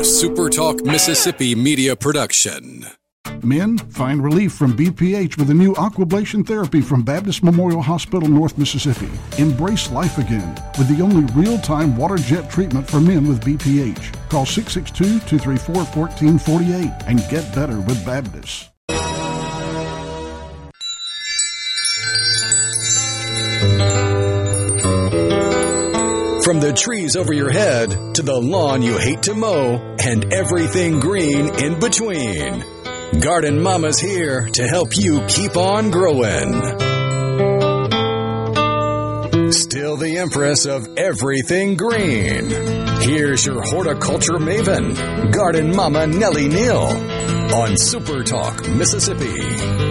A Super Talk Mississippi media production. Men, find relief from BPH with a new aquablation therapy from Baptist Memorial Hospital, North Mississippi. Embrace life again with the only real-time water jet treatment for men with BPH. Call 662-234-1448 and get better with Baptist. From the trees over your head to the lawn you hate to mow and everything green in between, Garden Mama's here to help you keep on growing. Still the empress of everything green. Here's your horticulture maven, Garden Mama Nellie Neal, on Super Talk Mississippi.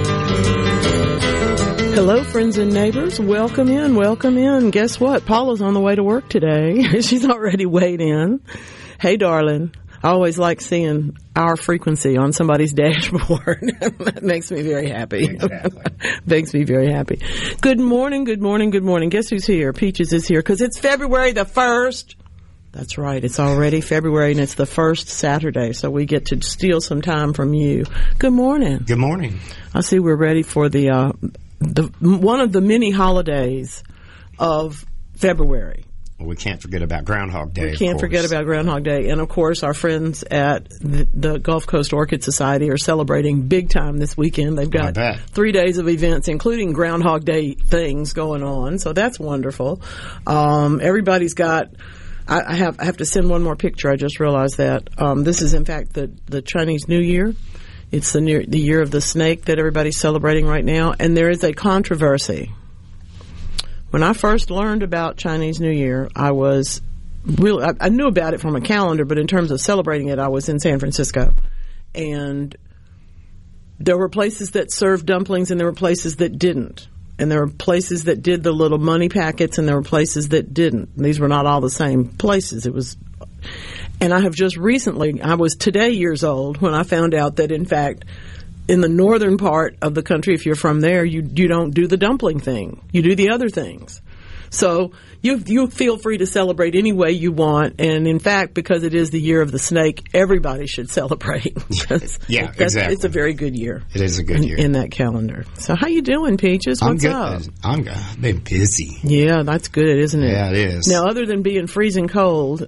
Hello, friends and neighbors. Welcome in, welcome in. Guess what? Paula's on the way to work today. She's already weighed in. Hey, darling. I always like seeing our frequency on somebody's dashboard. That makes me very happy. Exactly. Makes me very happy. Good morning, good morning, good morning. Guess who's here? Peaches is here because it's February the 1st. That's right. It's already February, and it's the first Saturday, so we get to steal some time from you. Good morning. Good morning. I see we're ready for the one of the many holidays of February. Well, we can't forget about Groundhog Day. We can't forget about Groundhog Day. And, of course, our friends at the Gulf Coast Orchid Society are celebrating big time this weekend. They've got 3 days of events, including Groundhog Day things going on. So that's wonderful. Everybody's got... I have to send one more picture. I just realized that. This is, in fact, the Chinese New Year. It's the year of the snake that everybody's celebrating right now. And there is a controversy. When I first learned about Chinese New Year, I knew about it from a calendar, but in terms of celebrating it, I was in San Francisco. And there were places that served dumplings and there were places that didn't. And there were places that did the little money packets and there were places that didn't. And these were not all the same places. And I have just recently, I was today years old when I found out that, in fact, in the northern part of the country, if you're from there, you don't do the dumpling thing. You do the other things. So you feel free to celebrate any way you want. And, in fact, because it is the year of the snake, everybody should celebrate. Yeah, exactly. It's a very good year. It is a good year. In that calendar. So how you doing, Peaches? What's up? I'm good. I've been busy. Yeah, that's good, isn't it? Yeah, it is. Now, other than being freezing cold,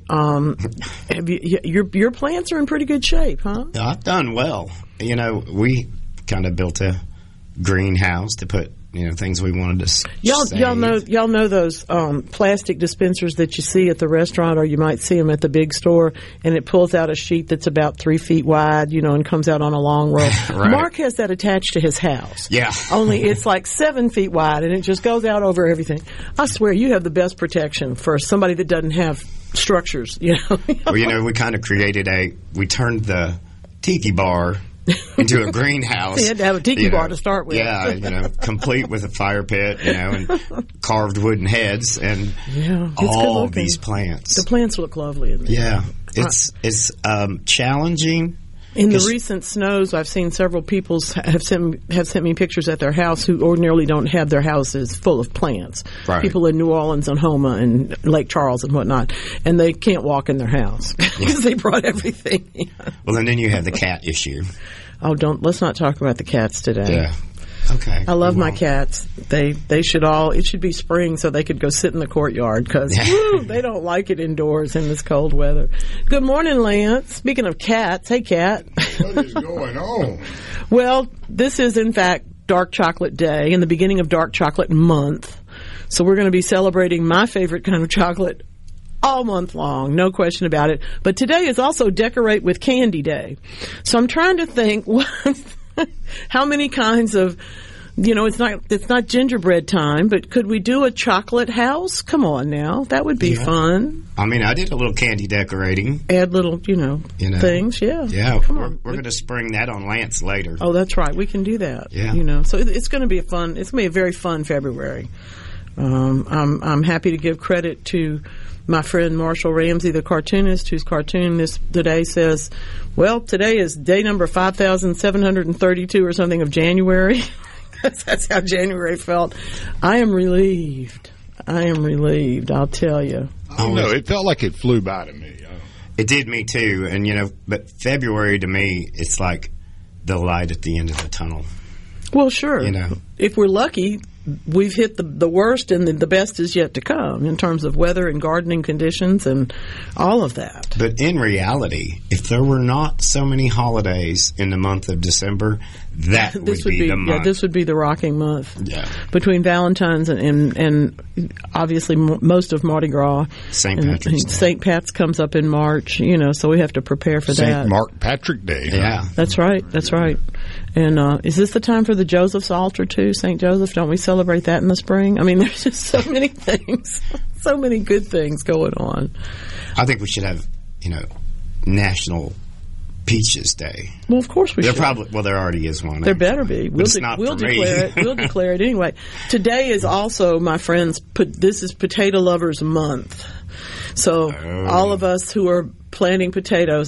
your plants are in pretty good shape, huh? I've done well. You know, we kind of built a greenhouse to put things we wanted to save. Y'all know those plastic dispensers that you see at the restaurant, or you might see them at the big store, and it pulls out a sheet that's about 3 feet wide, and comes out on a long rope. Right. Mark has that attached to his house. Yeah. Only it's like 7 feet wide, and it just goes out over everything. I swear, you have the best protection for somebody that doesn't have structures. Well, we kind of we turned the tiki bar into a greenhouse. You had to have a tiki bar to start with. Yeah, complete with a fire pit, and carved wooden heads, and all these plants. The plants look lovely in there. Yeah, it's challenging. In the recent snows, I've seen several people have sent me pictures at their house who ordinarily don't have their houses full of plants. Right. People in New Orleans and Houma and Lake Charles and whatnot, and they can't walk in their house because they brought everything. Well, and then you have the cat issue. Oh, let's not talk about the cats today. Yeah. Okay. I love my cats. They should it should be spring so they could go sit in the courtyard because they don't like it indoors in this cold weather. Good morning, Lance. Speaking of cats, hey, cat. What is going on? Well, this is, in fact, Dark Chocolate Day and the beginning of Dark Chocolate Month. So we're going to be celebrating my favorite kind of chocolate all month long, no question about it. But today is also Decorate with Candy Day. So I'm trying to think how many kinds of, it's not gingerbread time, but could we do a chocolate house? Come on now. That would be fun. I mean, I did a little candy decorating. Add little, things, yeah. Yeah, come on. We're going to spring that on Lance later. Oh, that's right. We can do that. Yeah. So it's going to be it's going to be a very fun February. I'm happy to give credit to my friend Marshall Ramsey, the cartoonist, whose cartoon today says, well, today is day number 5,732 or something of January. That's how January felt. I am relieved. I'll tell you. I don't know. It felt like it flew by to me. It did me too, and but February to me, it's like the light at the end of the tunnel. Well, sure. If we're lucky, we've hit the worst, and the best is yet to come in terms of weather and gardening conditions and all of that. But in reality, if there were not so many holidays in the month of December, that would be the month. Yeah, this would be the rocking month. Yeah. Between Valentine's and obviously most of Mardi Gras. St. Patrick's Day. St. Pat's comes up in March, so we have to prepare for that. St. Mark Patrick Day. Yeah. That's right. And is this the time for the Joseph's altar too, St. Joseph? Don't we celebrate that in the spring? I mean, there's just so many things, so many good things going on. I think we should have, National Peaches Day. Well, of course we should. There already is one. There better be. We'll declare it. We'll declare it anyway. Today is also, my friends, this is Potato Lovers Month. So all of us who are planting potatoes,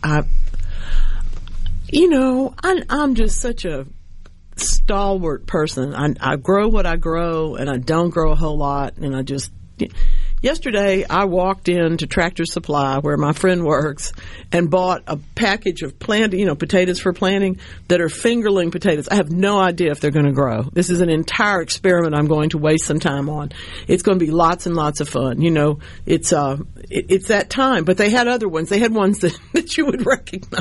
I'm just such a stalwart person. I grow what I grow, and I don't grow a whole lot, and I just... Yesterday, I walked into Tractor Supply, where my friend works, and bought a package of potatoes for planting that are fingerling potatoes. I have no idea if they're going to grow. This is an entire experiment I'm going to waste some time on. It's going to be lots and lots of fun. It's that time. But they had other ones. They had ones that you would recognize.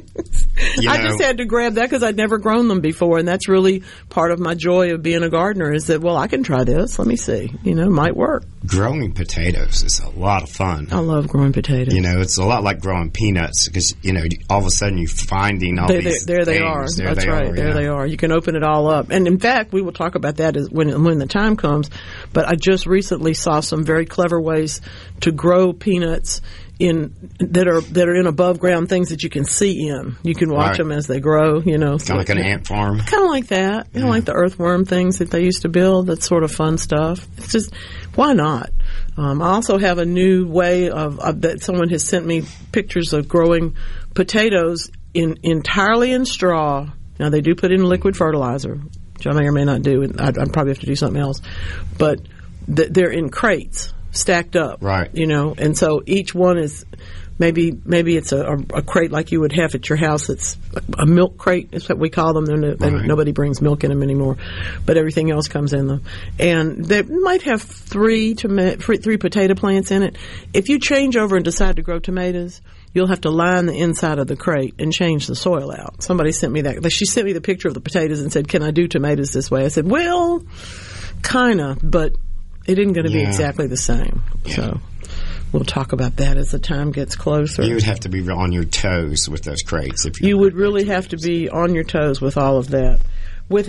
I just had to grab that because I'd never grown them before, and that's really part of my joy of being a gardener is that, I can try this. Let me see. Might work. Growing potatoes is a lot of fun. I love growing potatoes. It's a lot like growing peanuts because, all of a sudden you're finding all these There they are. That's right. There they are. You can open it all up. And in fact, we will talk about that when the time comes. But I just recently saw some very clever ways to grow peanuts that are in above ground things that you can see in. You can watch them as they grow, Kind of like an ant farm. Kind of like that. Like the earthworm things that they used to build. That's sort of fun stuff. It's just, why not? I also have a new way of that someone has sent me pictures of growing potatoes entirely in straw. Now, they do put in liquid fertilizer, which I may or may not do. I'd probably have to do something else. But they're in crates, stacked up. Right. And so each one is maybe it's a crate like you would have at your house. It's a milk crate is what we call them. Nobody brings milk in them anymore, but everything else comes in them. And they might have three potato plants in it. If you change over and decide to grow tomatoes, you'll have to line the inside of the crate and change the soil out. Somebody sent me that. She sent me the picture of the potatoes and said, "Can I do tomatoes this way?" I said, "Well, kind of, but it isn't going to be exactly the same." Yeah. So we'll talk about that as the time gets closer. You would have to be on your toes with those crates. You would really have to be on your toes with all of that. With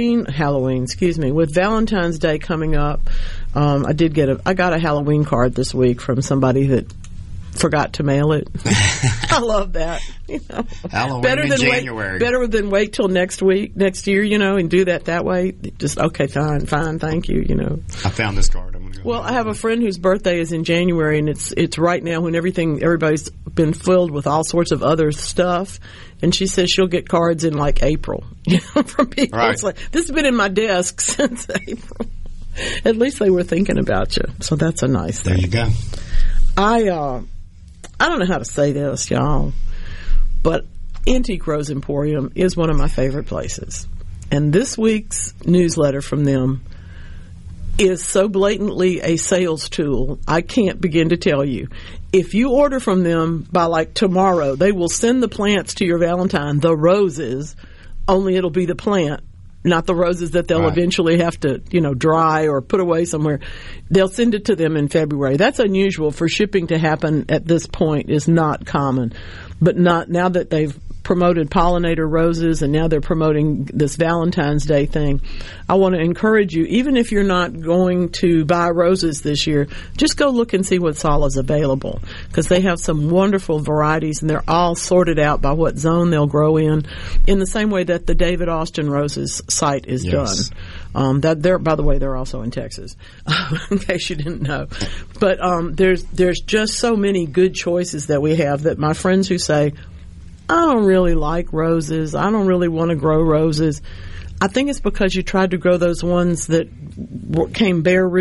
with Valentine's Day coming up, I got a Halloween card this week from somebody that forgot to mail it. I love that. Halloween in January. Better than wait till next year, and do that way. Just, okay, fine, thank you, I found this card. Well, I have a friend whose birthday is in January, and it's right now when everybody's been filled with all sorts of other stuff, and she says she'll get cards in like April, from people. Right. It's like, this has been in my desk since April. At least they were thinking about you, so that's a nice thing. There you go. I don't know how to say this, y'all, but Antique Rose Emporium is one of my favorite places, and this week's newsletter from them is so blatantly a sales tool, I can't begin to tell you. If you order from them by like tomorrow, they will send the plants to your Valentine, the roses, only it'll be the plant, not the roses that they'll eventually have to, dry or put away somewhere. They'll send it to them in February. That's unusual for shipping to happen at this point, is not common. But not now that they've promoted pollinator roses and now they're promoting this Valentine's Day thing. I want to encourage you, even if you're not going to buy roses this year, just go look and see what's all is available, because they have some wonderful varieties and they're all sorted out by what zone they'll grow in the same way that the David Austin Roses site is done. By the way, they're also in Texas, in case you didn't know. But there's just so many good choices that we have that my friends who say, I don't really like roses, I don't really want to grow roses, I think it's because you tried to grow those ones that came bare root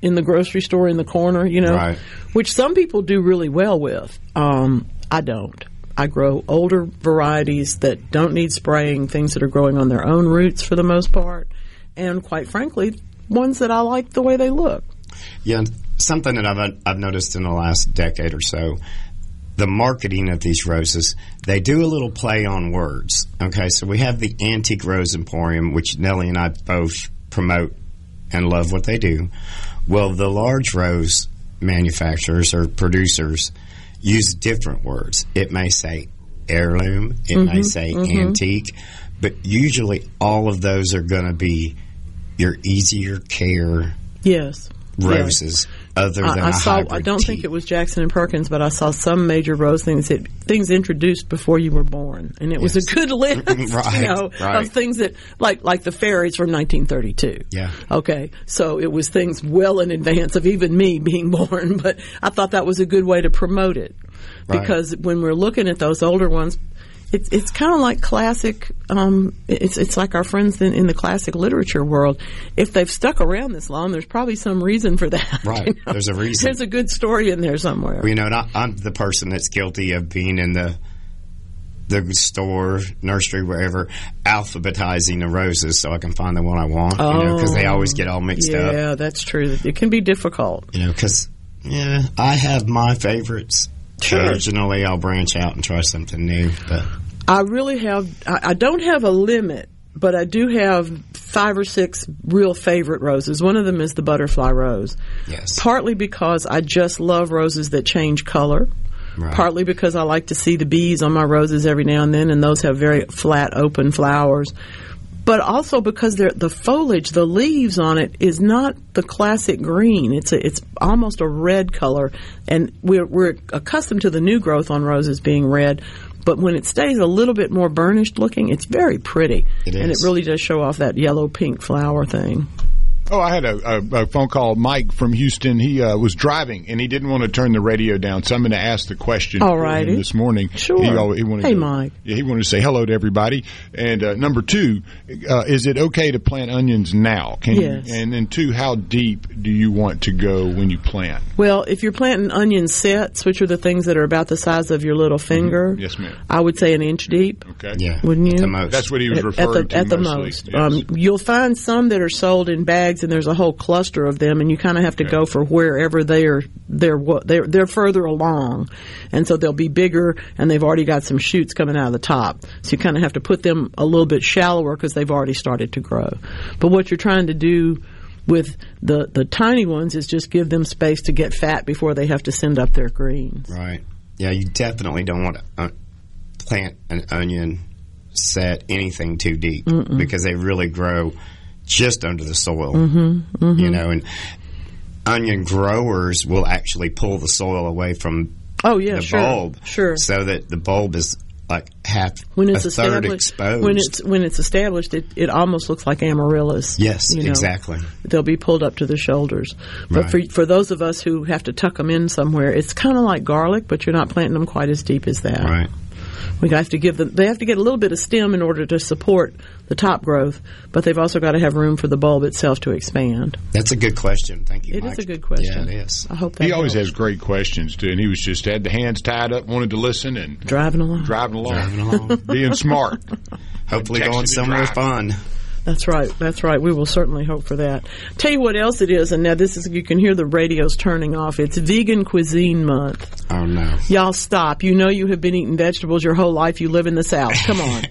in the grocery store in the corner, right. Which some people do really well with. I don't. I grow older varieties that don't need spraying, things that are growing on their own roots for the most part, and quite frankly, ones that I like the way they look. Yeah, something that I've noticed in the last decade or so, the marketing of these roses, they do a little play on words. Okay, so we have the Antique Rose Emporium, which Nellie and I both promote and love what they do. Well, the large rose manufacturers or producers use different words. It may say heirloom, it may say antique, but usually all of those are going to be your easier care roses. Other than I don't think it was Jackson and Perkins, but I saw some major rose things introduced before you were born, and it was a good list, of things that like the fairies from 1932. Yeah. Okay, so it was things well in advance of even me being born, but I thought that was a good way to promote it because when we're looking at those older ones. It's kind of like classic. It's like our friends in the classic literature world. If they've stuck around this long, there's probably some reason for that. Right. There's a reason. There's a good story in there somewhere. Well, I'm the person that's guilty of being in the store, nursery, wherever, alphabetizing the roses so I can find the one I want. Because they always get all mixed up. Yeah, that's true. It can be difficult. Because I have my favorites. Sure. Occasionally, I'll branch out and try something new, but. I really have. I don't have a limit, but I do have 5 or 6 real favorite roses. One of them is the butterfly rose. Yes. Partly because I just love roses that change color. Right. Partly because I like to see the bees on my roses every now and then, and those have very flat, open flowers. But also because the foliage, the leaves on it, is not the classic green. It's almost a red color, and we're accustomed to the new growth on roses being red. But when it stays a little bit more burnished looking, it's very pretty. It is. And it really does show off that yellow-pink flower thing. Oh, I had a phone call. Mike from Houston, he was driving, and he didn't want to turn the radio down, so I'm going to ask the question for him this morning. Sure. He wanted hey, Mike. Yeah, he wanted to say hello to everybody. And number 2, is it okay to plant onions now? Yes. And then 2, how deep do you want to go when you plant? Well, if you're planting onion sets, which are the things that are about the size of your little finger, yes, ma'am. I would say 1 inch deep. Okay. Yeah. Wouldn't you? At the most. That's what he was referring to at the mostly. most. Yes. You'll find some that are sold in bags, and there's a whole cluster of them, and you kind of have to go for wherever they're further along, and so they'll be bigger, and they've already got some shoots coming out of the top. So you kind of have to put them a little bit shallower because they've already started to grow. But what you're trying to do with the tiny ones is just give them space to get fat before they have to send up their greens. Right. Yeah, you definitely don't want to plant an onion set anything too deep because they really grow just under the soil. And onion growers will actually pull the soil away from the bulb, so that the bulb is like half a third exposed. When it's established, it almost looks like amaryllis. Yes, exactly. They'll be pulled up to the shoulders. But Right. for those of us who have to tuck them in somewhere, it's kind of like garlic, but you're not planting them quite as deep as that. Right. We have to give them. They have to get a little bit of stem in order to support the top growth, but they've also got to have room for the bulb itself to expand. That's a good question. Thank you, It Mike. is a good question. Yeah, it is. I hope that He always helps. has great questions, too, and he was just had the hands tied up, wanted to listen, and Driving along. driving along. Being smart. Hopefully Texting going and somewhere driving. fun. That's right. That's right. We will certainly hope for that. Tell you what else it is, and now this is, you can hear the radios turning off. It's Vegan Cuisine Month. Oh, no. Y'all stop. You know you have been eating vegetables your whole life. You live in the South. Come on.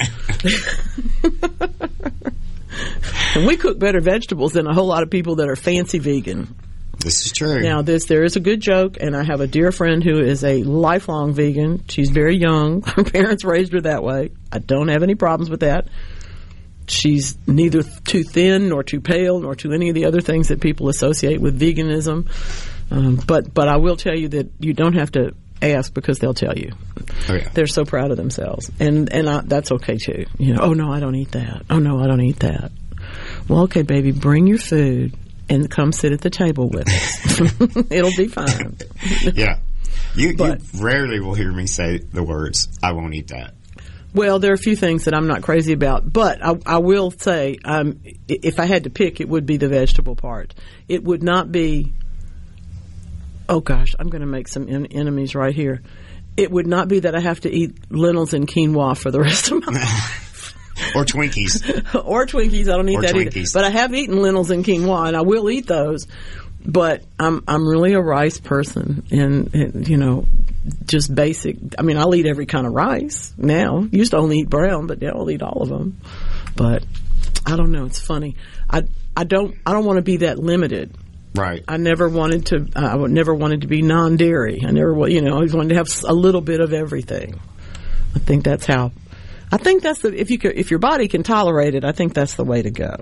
And we cook better vegetables than a whole lot of people that are fancy vegan. This is true. Now, there is a good joke, and I have a dear friend who is a lifelong vegan. She's very young. Her parents raised her that way. I don't have any problems with that. She's neither too thin nor too pale nor too any of the other things that people associate with veganism. But I will tell you that you don't have to ask because they'll tell you. Oh, yeah. They're so proud of themselves. And that's okay too. Oh no, I don't eat that. Oh no, I don't eat that. Well, okay, baby, bring your food and come sit at the table with us. It'll be fine. Yeah. You rarely will hear me say the words, I won't eat that. Well, there are a few things that I'm not crazy about, but I will say if I had to pick, it would be the vegetable part. It would not be Oh, gosh, I'm going to make some enemies right here. It would not be that I have to eat lentils and quinoa for the rest of my life. Or Twinkies. Or Twinkies. I don't eat that either. But I have eaten lentils and quinoa, and I will eat those. But I'm really a rice person, and you know, just basic. I mean, I'll eat every kind of rice now. Used to only eat brown, but now I'll eat all of them. But I don't know. It's funny. I don't want to be that limited. Right. I never wanted to. I never wanted to be non-dairy. I never, I always wanted to have a little bit of everything. I think that's how. I think that's if your body can tolerate it, I think that's the way to go.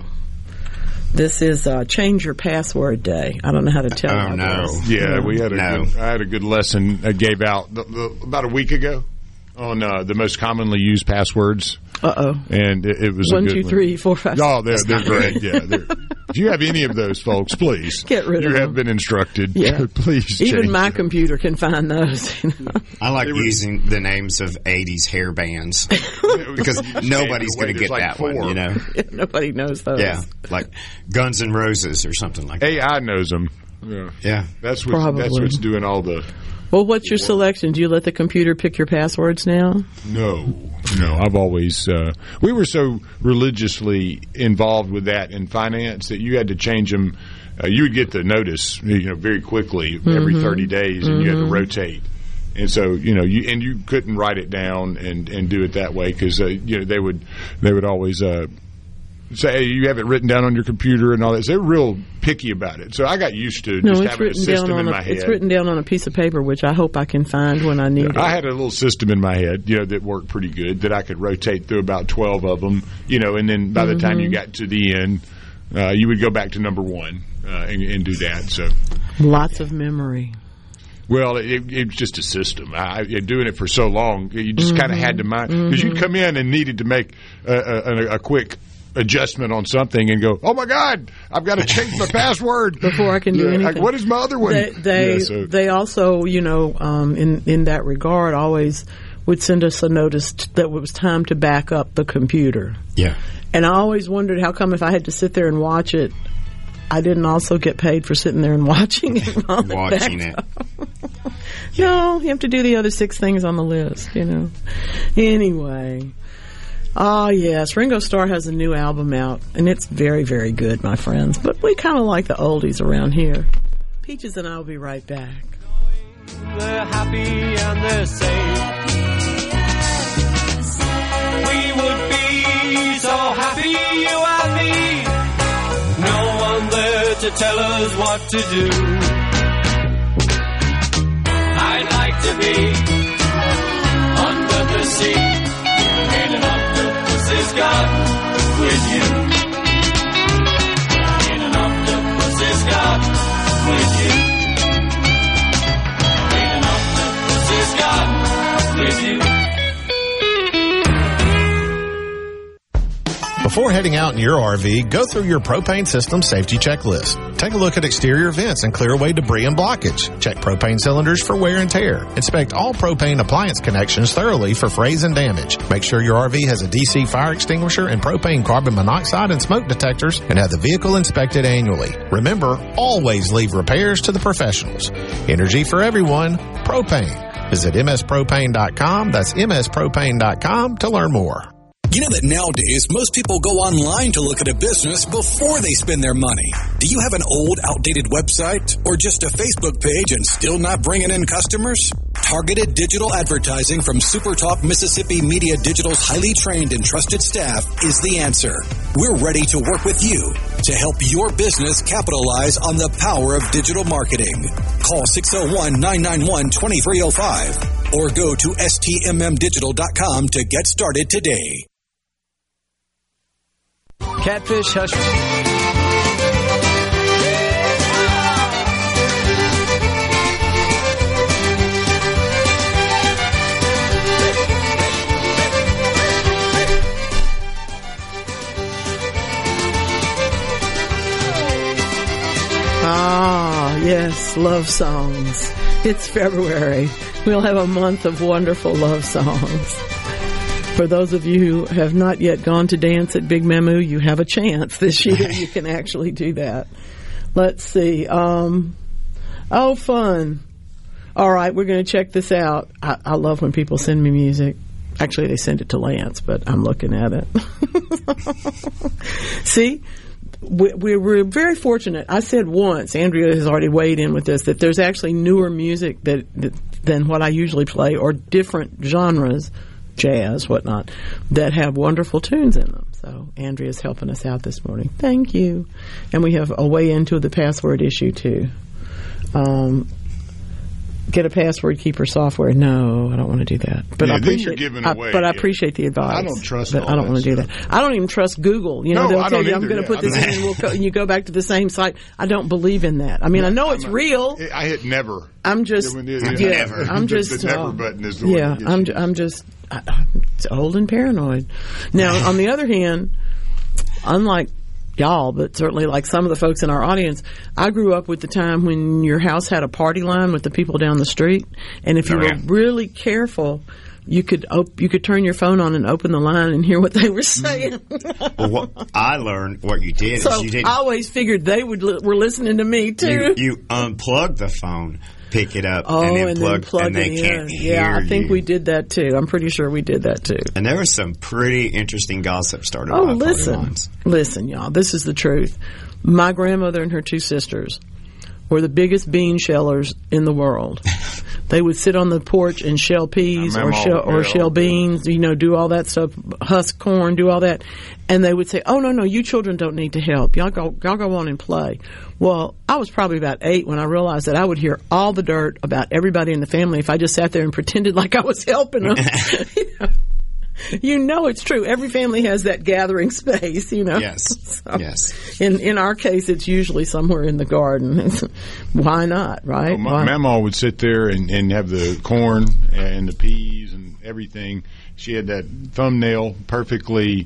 This is Change Your Password Day. I don't know how to tell you. Oh, no. Yeah, I had a good lesson I gave out about a week ago on the most commonly used passwords. And it was 1, 2, 3, 4, 5. Oh, they're great. Yeah. If you have any of those, folks, please get rid of them. You have been instructed. Yeah. Please. Even my computer can find those. I like using the names of 80s hair bands because nobody's going to get that one. Nobody knows those. Yeah, like Guns N' Roses or something like that. AI knows them. Yeah. That's what's doing all the. Well, what's your selection? Do you let the computer pick your passwords now? No. I've always we were so religiously involved with that in finance that you had to change them. You would get the notice, very quickly every 30 days, and you had to rotate. And so, you couldn't write it down and do it that way because they would always say, hey, you have it written down on your computer and all that. So they're real picky about it. So I got used to just having a system in my head. It's written down on a piece of paper, which I hope I can find when I need it. I had a little system in my head, that worked pretty good, that I could rotate through about 12 of them, and then by the time you got to the end, you would go back to number 1 and do that. So lots of memory. Well, it's just a system. Doing it for so long, you just kind of had to mind. Because you'd come in and needed to make a quick adjustment on something and go, oh my God, I've got to change my password before I can do anything. What is my other one? They also, in that regard, always would send us a notice that it was time to back up the computer. Yeah. And I always wondered how come if I had to sit there and watch it, I didn't also get paid for sitting there and watching it. Watching it. No, you have to do the other 6 things on the list, Anyway. Oh, yes. Ringo Starr has a new album out, and it's very, very good, my friends. But we kind of like the oldies around here. Peaches and I will be right back. They're happy and they're safe. We would be so happy, you and me. No one there to tell us what to do. I'd like to be under the sea. In an octopus's garden with you. In an octopus's garden with you. In an octopus's garden with you. Before heading out in your RV, go through your propane system safety checklist. Take a look at exterior vents and clear away debris and blockage. Check propane cylinders for wear and tear. Inspect all propane appliance connections thoroughly for frays and damage. Make sure your RV has a DC fire extinguisher and propane carbon monoxide and smoke detectors, and have the vehicle inspected annually. Remember, always leave repairs to the professionals. Energy for everyone. Propane. Visit mspropane.com. That's mspropane.com to learn more. You know that nowadays, most people go online to look at a business before they spend their money. Do you have an old, outdated website or just a Facebook page and still not bringing in customers? Targeted digital advertising from SuperTalk Mississippi Media Digital's highly trained and trusted staff is the answer. We're ready to work with you to help your business capitalize on the power of digital marketing. Call 601-991-2305 or go to stmmdigital.com to get started today. Catfish Hush. Ah, yes, love songs. It's February. We'll have a month of wonderful love songs. For those of you who have not yet gone to dance at Big Mamu, you have a chance this year. You can actually do that. Let's see. Oh, fun. All right, we're going to check this out. I love when people send me music. Actually, they send it to Lance, but I'm looking at it. See, we're very fortunate. I said once, Andrea has already weighed in with this, that there's actually newer music than what I usually play, or different genres, jazz, whatnot, that have wonderful tunes in them. So Andrea's helping us out this morning. Thank you. And we have a way into the password issue, too. Get a password keeper software. No, I don't want to do that. But I appreciate I appreciate the advice. I don't trust but I don't want to do that. I don't even trust Google. You know, they'll tell you, I'm going to put this in and you go back to the same site. I don't believe in that. I mean, I know it's real. I hit never. I'm just never. I'm just the never button is the one. I'm just old and paranoid. Now, on the other hand, unlike y'all, but certainly like some of the folks in our audience, I grew up with the time when your house had a party line with the people down the street, and if you were really careful, you could turn your phone on and open the line and hear what they were saying. Well, what I learned, what you did is you didn't. I always figured they were listening to me too. You unplug the phone, pick it up, and then plug and they can't hear Yeah, I think you. we did that too. I'm pretty sure we did that too. And there was some pretty interesting gossip started by party lines. Listen, y'all, this is the truth. My grandmother and her two sisters were the biggest bean shellers in the world. They would sit on the porch and shell peas or shell beans, do all that stuff, husk corn, do all that. And they would say, oh, no, you children don't need to help. Y'all go on and play. Well, I was probably about 8 when I realized that I would hear all the dirt about everybody in the family if I just sat there and pretended like I was helping them. It's true. Every family has that gathering space, Yes. So yes. In our case, it's usually somewhere in the garden. Why not, right? Well, my Mama would sit there and have the corn and the peas and everything. She had that thumbnail perfectly,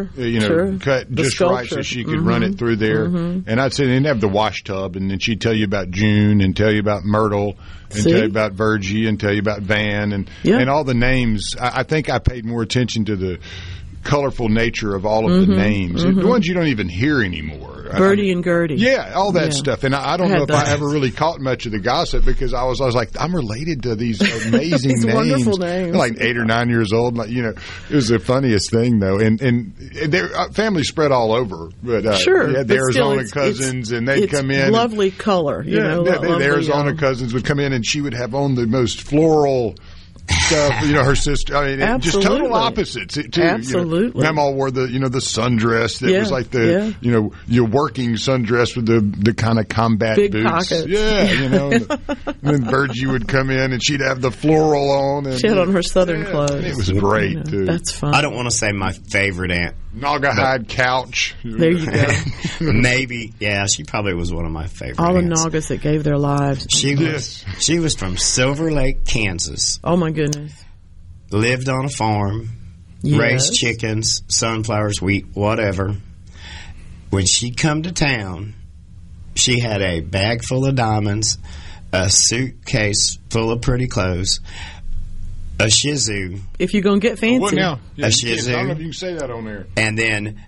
cut just sculpture. Right so she could run it through there. Mm-hmm. And I'd sit and have the wash tub, and then she'd tell you about June and tell you about Myrtle and tell you about Virgie and tell you about Van and all the names. I think I paid more attention to the colorful nature of all of the names, the ones you don't even hear anymore. Bertie and Gertie. Yeah, all that stuff. And I don't know if I ever really caught much of the gossip because I was like, I'm related to these amazing these names. Wonderful names. Like 8 or 9 years old. It was the funniest thing, though. And their family spread all over. But sure. You had the Arizona cousins, and they'd come in. Lovely color. The Arizona cousins would come in, and she would have on the most floral stuff, her sister. I mean, just total opposites too. Absolutely. Grandma wore the sundress that was like the your working sundress with the kind of combat big boots. Pockets. Yeah, and then Virgie would come in and she'd have the floral on. And she had on her southern clothes. It was great too. That's fun. I don't want to say my favorite aunt. Naugahyde couch. There you go. Maybe, she probably was one of my favorite all aunts. the Naugas that gave their lives. She was from Silver Lake, Kansas. Oh my goodness. Lived on a farm, raised chickens, sunflowers, wheat, whatever. When she'd come to town, she had a bag full of diamonds, a suitcase full of pretty clothes, a Shih Tzu. If you're going to get fancy. What now? A Shih Tzu. I don't know if you can say that on there. And then...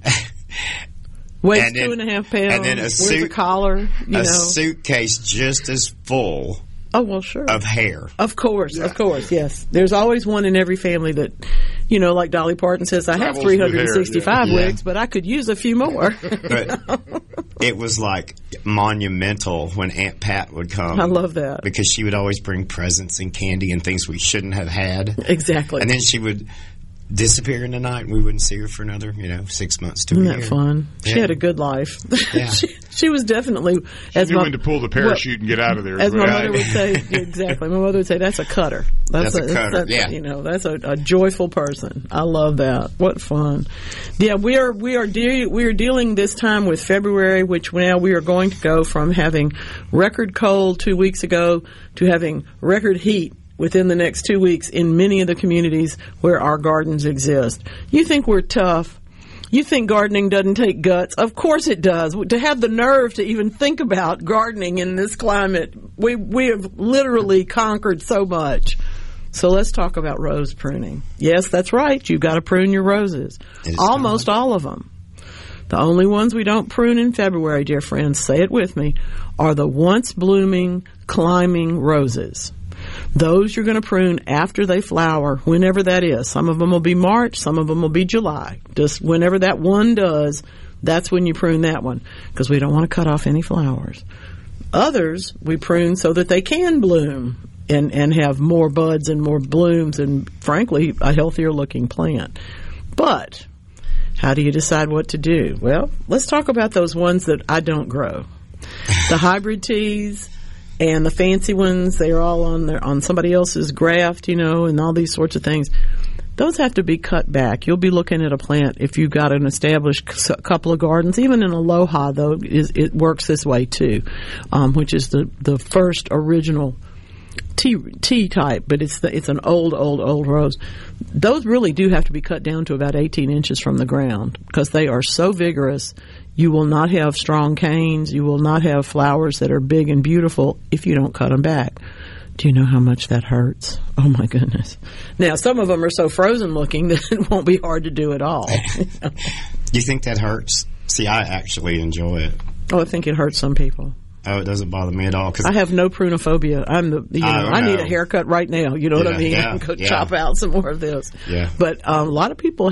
weighs 2.5 pounds. And then wears a collar. A suitcase just as full... Oh, well, sure. Of hair. Of course, yes. There's always one in every family that, like Dolly Parton says, I have 365 wigs, but I could use a few more. But it was like monumental when Aunt Pat would come. I love that. Because she would always bring presents and candy and things we shouldn't have had. Exactly. And then she would disappear in the night and we wouldn't see her for another, 6 months to a year. Isn't that fun? She had a good life. Yeah. she was definitely... She knew when to pull the parachute and get out of there. As my mother would say, exactly. My mother would say, that's a cutter. That's a cutter, that's a joyful person. I love that. What fun. Yeah, we are dealing this time with February, which now we are going to go from having record cold 2 weeks ago to having record heat within the next 2 weeks in many of the communities where our gardens exist. You think we're tough? You think gardening doesn't take guts? Of course it does. To have the nerve to even think about gardening in this climate, we have literally conquered so much. So let's talk about rose pruning. Yes, that's right. You've got to prune your roses. Almost all of them. The only ones we don't prune in February, dear friends, say it with me, are the once blooming, climbing roses. Those you're going to prune after they flower, whenever that is. Some of them will be March, some of them will be July. Just whenever that one does, that's when you prune that one, because we don't want to cut off any flowers. Others we prune so that they can bloom and have more buds and more blooms and, frankly, a healthier looking plant. But how do you decide what to do? Well, let's talk about those ones that I don't grow. The hybrid teas and the fancy ones, they're all on somebody else's graft, and all these sorts of things. Those have to be cut back. You'll be looking at a plant, if you've got an established couple of gardens, even in Aloha, though, it works this way too, which is the first original tea type, but it's an old rose. Those really do have to be cut down to about 18 inches from the ground, because they are so vigorous. You will not have strong canes. You will not have flowers that are big and beautiful if you don't cut them back. Do you know how much that hurts? Oh, my goodness. Now, some of them are so frozen looking that it won't be hard to do at all. You think that hurts? See, I actually enjoy it. Oh, I think it hurts some people. Oh, it doesn't bother me at all. Cause I have no prunophobia. I need a haircut right now. You know what I mean? Yeah, Go chop out some more of this. Yeah. But a lot of people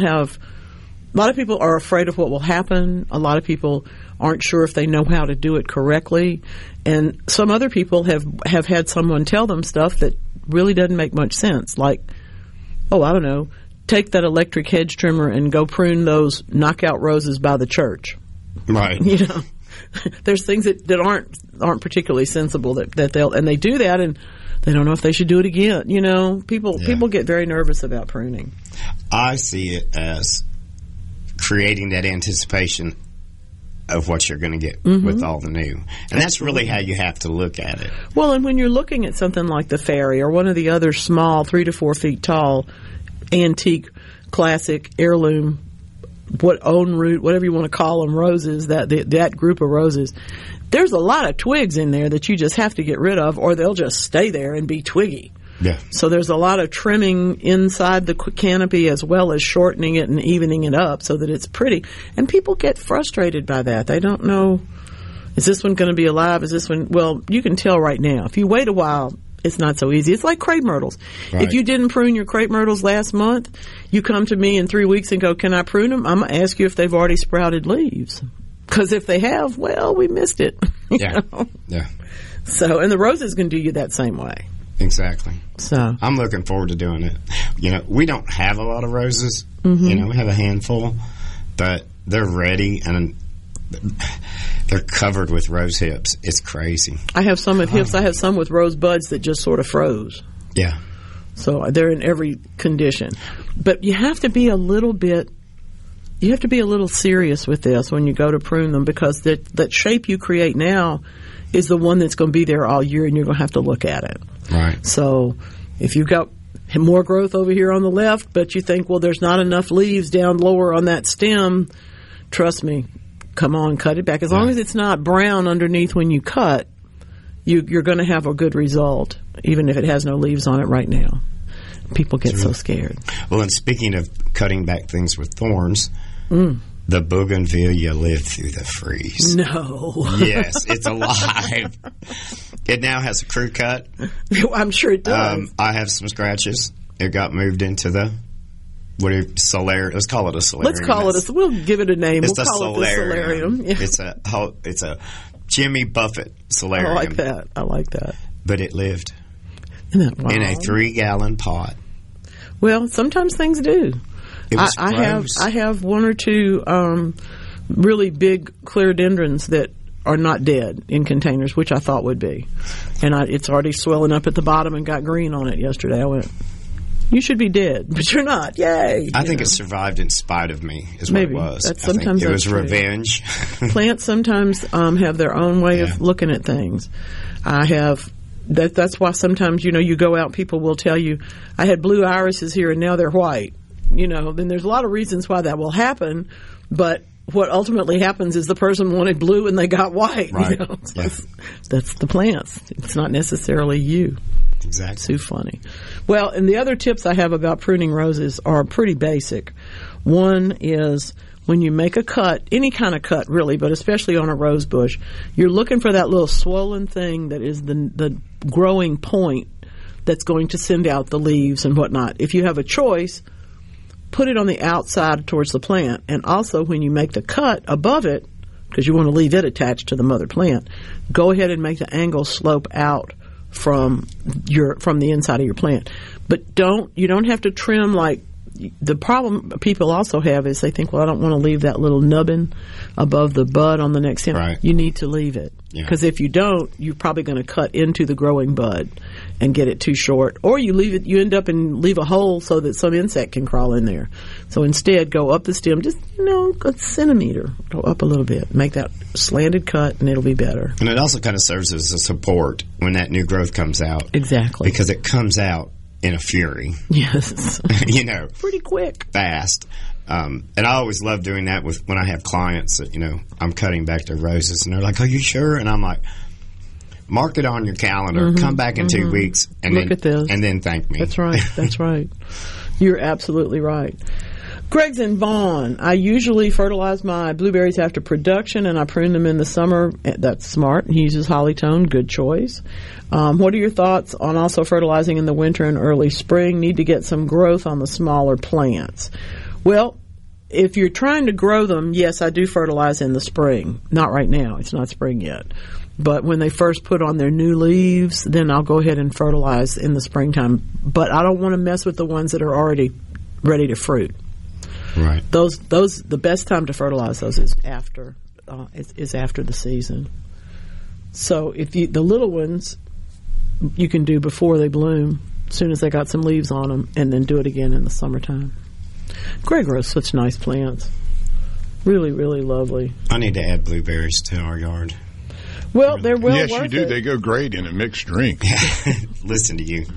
are afraid of what will happen. A lot of people aren't sure if they know how to do it correctly. And some other people have had someone tell them stuff that really doesn't make much sense. Like, I don't know, take that electric hedge trimmer and go prune those knockout roses by the church. Right. There's things that aren't particularly sensible that they do that, and they don't know if they should do it again. People get very nervous about pruning. I see it as creating that anticipation of what you're going to get with all the new. And that's really how you have to look at it. Well, and when you're looking at something like the fairy or one of the other small 3 to 4 feet tall antique classic heirloom own root, whatever you want to call them, roses, that group of roses, there's a lot of twigs in there that you just have to get rid of, or they'll just stay there and be twiggy. Yeah. So there's a lot of trimming inside the canopy, as well as shortening it and evening it up so that it's pretty. And people get frustrated by that. They don't know, is this one going to be alive? Is this one? Well, you can tell right now. If you wait a while, it's not so easy. It's like crepe myrtles. Right. If you didn't prune your crepe myrtles last month, you come to me in 3 weeks and go, can I prune them? I'm going to ask you if they've already sprouted leaves. Because if they have, well, we missed it. Yeah. Yeah. So, and the roses can do you that same way. Exactly. So I'm looking forward to doing it. We don't have a lot of roses. We have a handful, but they're ready and they're covered with rose hips. It's crazy. I have some with hips. I have some with rose buds that just sort of froze. Yeah. So they're in every condition. But you have to be a little serious with this when you go to prune them, because that shape you create now is the one that's going to be there all year, and you're going to have to look at it. Right. So if you've got more growth over here on the left, but you think, well, there's not enough leaves down lower on that stem, trust me, come on, cut it back. As long as it's not brown underneath when you cut, you're going to have a good result, even if it has no leaves on it right now. People get so scared. Well, and speaking of cutting back things with thorns, the bougainvillea lived through the freeze. No. Yes, it's alive. It now has a crew cut. I'm sure it does. I have some scratches. It got moved into the solarium. Let's call it a solarium. Let's call it we'll give it a name. It's we'll call it the solarium. Yeah. It's a Jimmy Buffett solarium. I like that. But it lived in a 3-gallon pot. Well, sometimes things do. I have 1 or 2 really big clerodendrons that are not dead in containers, which I thought would be. And it's already swelling up at the bottom and got green on it yesterday. I went, you should be dead, but you're not. Yay. I think it survived in spite of me, is what it was. Sometimes it was revenge. Plants sometimes have their own way of looking at things. That's why sometimes, you go out, people will tell you, I had blue irises here and now they're white. Then there's a lot of reasons why that will happen, but what ultimately happens is the person wanted blue and they got white. Right. That's the plants. It's not necessarily you. Exactly. It's too funny. Well, and the other tips I have about pruning roses are pretty basic. One is when you make a cut, any kind of cut really, but especially on a rose bush, you're looking for that little swollen thing that is the growing point that's going to send out the leaves and whatnot. If you have a choice, put it on the outside towards the plant. And also, when you make the cut above it, because you want to leave it attached to the mother plant, go ahead and make the angle slope out from the inside of your plant. But you don't have to trim like. The problem people also have is they think, well, I don't want to leave that little nubbin above the bud on the next stem. Right. You need to leave it. Because if you don't, you're probably going to cut into the growing bud and get it too short. Or you end up and leave a hole so that some insect can crawl in there. So instead, go up the stem, just, a centimeter. Go up a little bit. Make that slanted cut, and it'll be better. And it also kind of serves as a support when that new growth comes out. Exactly. Because it comes out in a fury. Yes. Pretty quick. Fast. And I always love doing that when I have clients that, I'm cutting back their roses and they're like, are you sure? And I'm like, mark it on your calendar, come back in 2 weeks and then thank me. That's right. That's right. You're absolutely right. Greg's in Vaughn. I usually fertilize my blueberries after production, and I prune them in the summer. That's smart. He uses Hollytone. Good choice. What are your thoughts on also fertilizing in the winter and early spring? Need to get some growth on the smaller plants. Well, if you're trying to grow them, yes, I do fertilize in the spring. Not right now. It's not spring yet. But when they first put on their new leaves, then I'll go ahead and fertilize in the springtime. But I don't want to mess with the ones that are already ready to fruit. Right. The best time to fertilize those is after the season. So the little ones you can do before they bloom, as soon as they got some leaves on them, and then do it again in the summertime. Greg grows such nice plants. Really, really lovely. I need to add blueberries to our yard. Well, they're well worth it. Yes, you do. They go great in a mixed drink. Listen to you.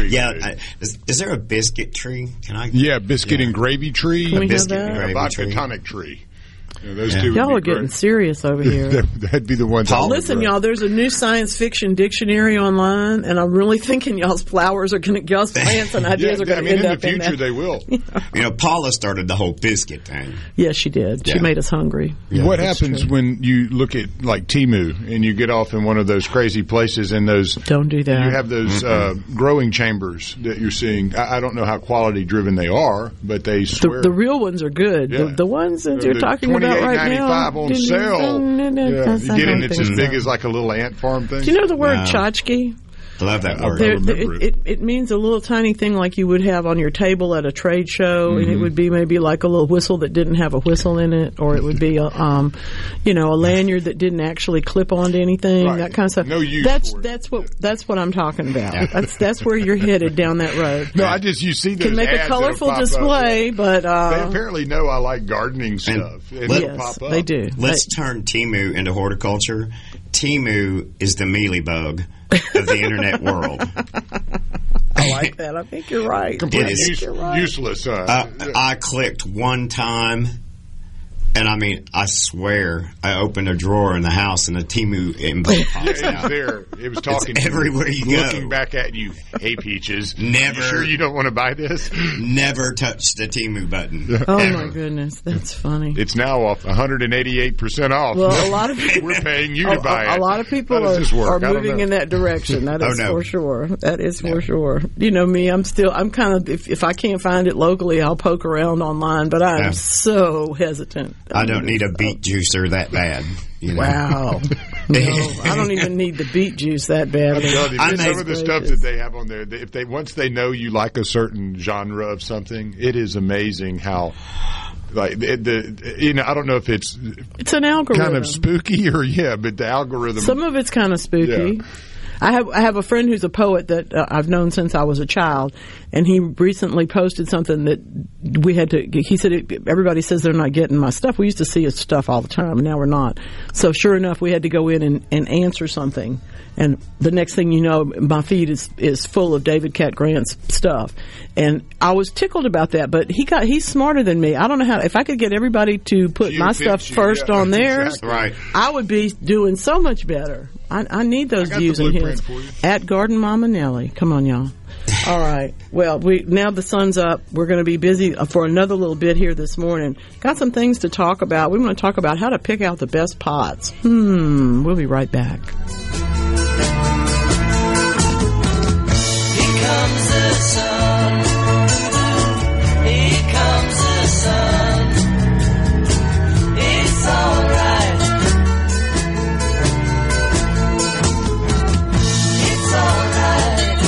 Is there a biscuit tree? Biscuit and gravy tree. Can we biscuit have that? And a vodka tonic tree. Those two y'all are getting serious over here. That'd be the ones. Listen, y'all, there's a new science fiction dictionary online, and I'm really thinking y'all's plants and ideas are going to end up in the future. They will. Paula started the whole biscuit thing. Yes, she did. She made us hungry. Yeah, what happens when you look at like Temu and you get off in one of those crazy places and those? Don't do that. You have those growing chambers that you're seeing. I don't know how quality driven they are, but they swear the real ones are good. Yeah. The ones that you're talking about right now, on sale. You get in, it's as big as like a little ant farm thing. Do you know the word tchotchke? I love that word. It means a little tiny thing like you would have on your table at a trade show, and it would be maybe like a little whistle that didn't have a whistle in it, or it would be a lanyard that didn't actually clip onto anything, that kind of stuff. No use That's what I'm talking about. Yeah. That's where you're headed down that road. No, you see those can make a colorful display, but they apparently know I like gardening stuff. Yes, they do. Let's turn Temu into horticulture. Temu is the mealybug of the internet world. I like that. I think you're right. Completely useless. I clicked one time, and I swear I opened a drawer in the house and a Temu envelope pops out. It was talking it's everywhere you go. Looking Looking back at you. Hey, Peaches. Never. You sure you don't want to buy this? Never touch the Temu button. Oh, my goodness. That's funny. It's now off 188% off. Well, a lot of people, we're paying you to buy it. A lot of people are moving in that direction. That is for sure. That is for sure. You know me, I'm kind of, if I can't find it locally, I'll poke around online, but I'm so hesitant. I don't need a beet juicer that bad. Wow. No, I don't even need the beet juice that bad. Some of the stuff that they have on there, once they know you like a certain genre of something, it is amazing how. I don't know if it's an algorithm, kind of spooky but the algorithm. Some of it's kind of spooky. Yeah. I have a friend who's a poet that I've known since I was a child, and he recently posted something that we had to. He said, everybody says they're not getting my stuff. We used to see his stuff all the time, and now we're not. So sure enough, we had to go in and answer something. And the next thing you know, my feed is full of David Cat Grant's stuff. And I was tickled about that, but he's smarter than me. I don't know how, if I could get everybody to put my stuff first on theirs, right. I would be doing so much better. I need those views and hits. At Garden Mama Nellie. Come on, y'all. All right. Well, now the sun's up. We're going to be busy for another little bit here this morning. Got some things to talk about. We want to talk about how to pick out the best pots. We'll be right back. comes the sun. Here comes the sun. It's alright. It's alright.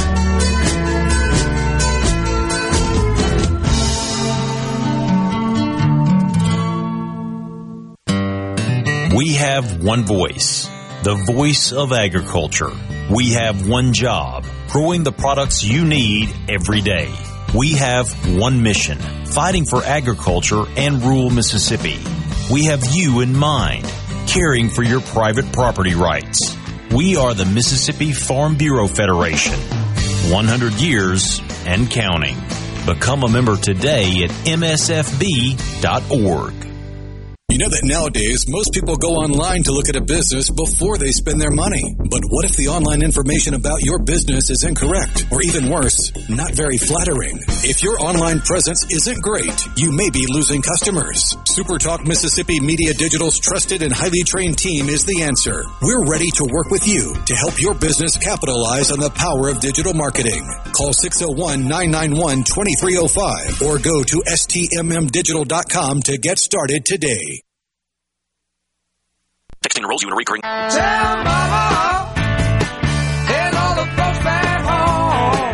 We have one voice, the voice of agriculture. We have one job, growing the products you need every day. We have one mission, fighting for agriculture and rural Mississippi. We have you in mind, caring for your private property rights. We are the Mississippi Farm Bureau Federation. 100 years and counting. Become a member today at msfb.org. You know that nowadays, most people go online to look at a business before they spend their money. But what if the online information about your business is incorrect? Or even worse, not very flattering? If your online presence isn't great, you may be losing customers. SuperTalk Mississippi Media Digital's trusted and highly trained team is the answer. We're ready to work with you to help your business capitalize on the power of digital marketing. Call 601-991-2305 or go to stmmdigital.com to get started today. Texting enrolls you in a recurring. Tell mama and all the folks back home.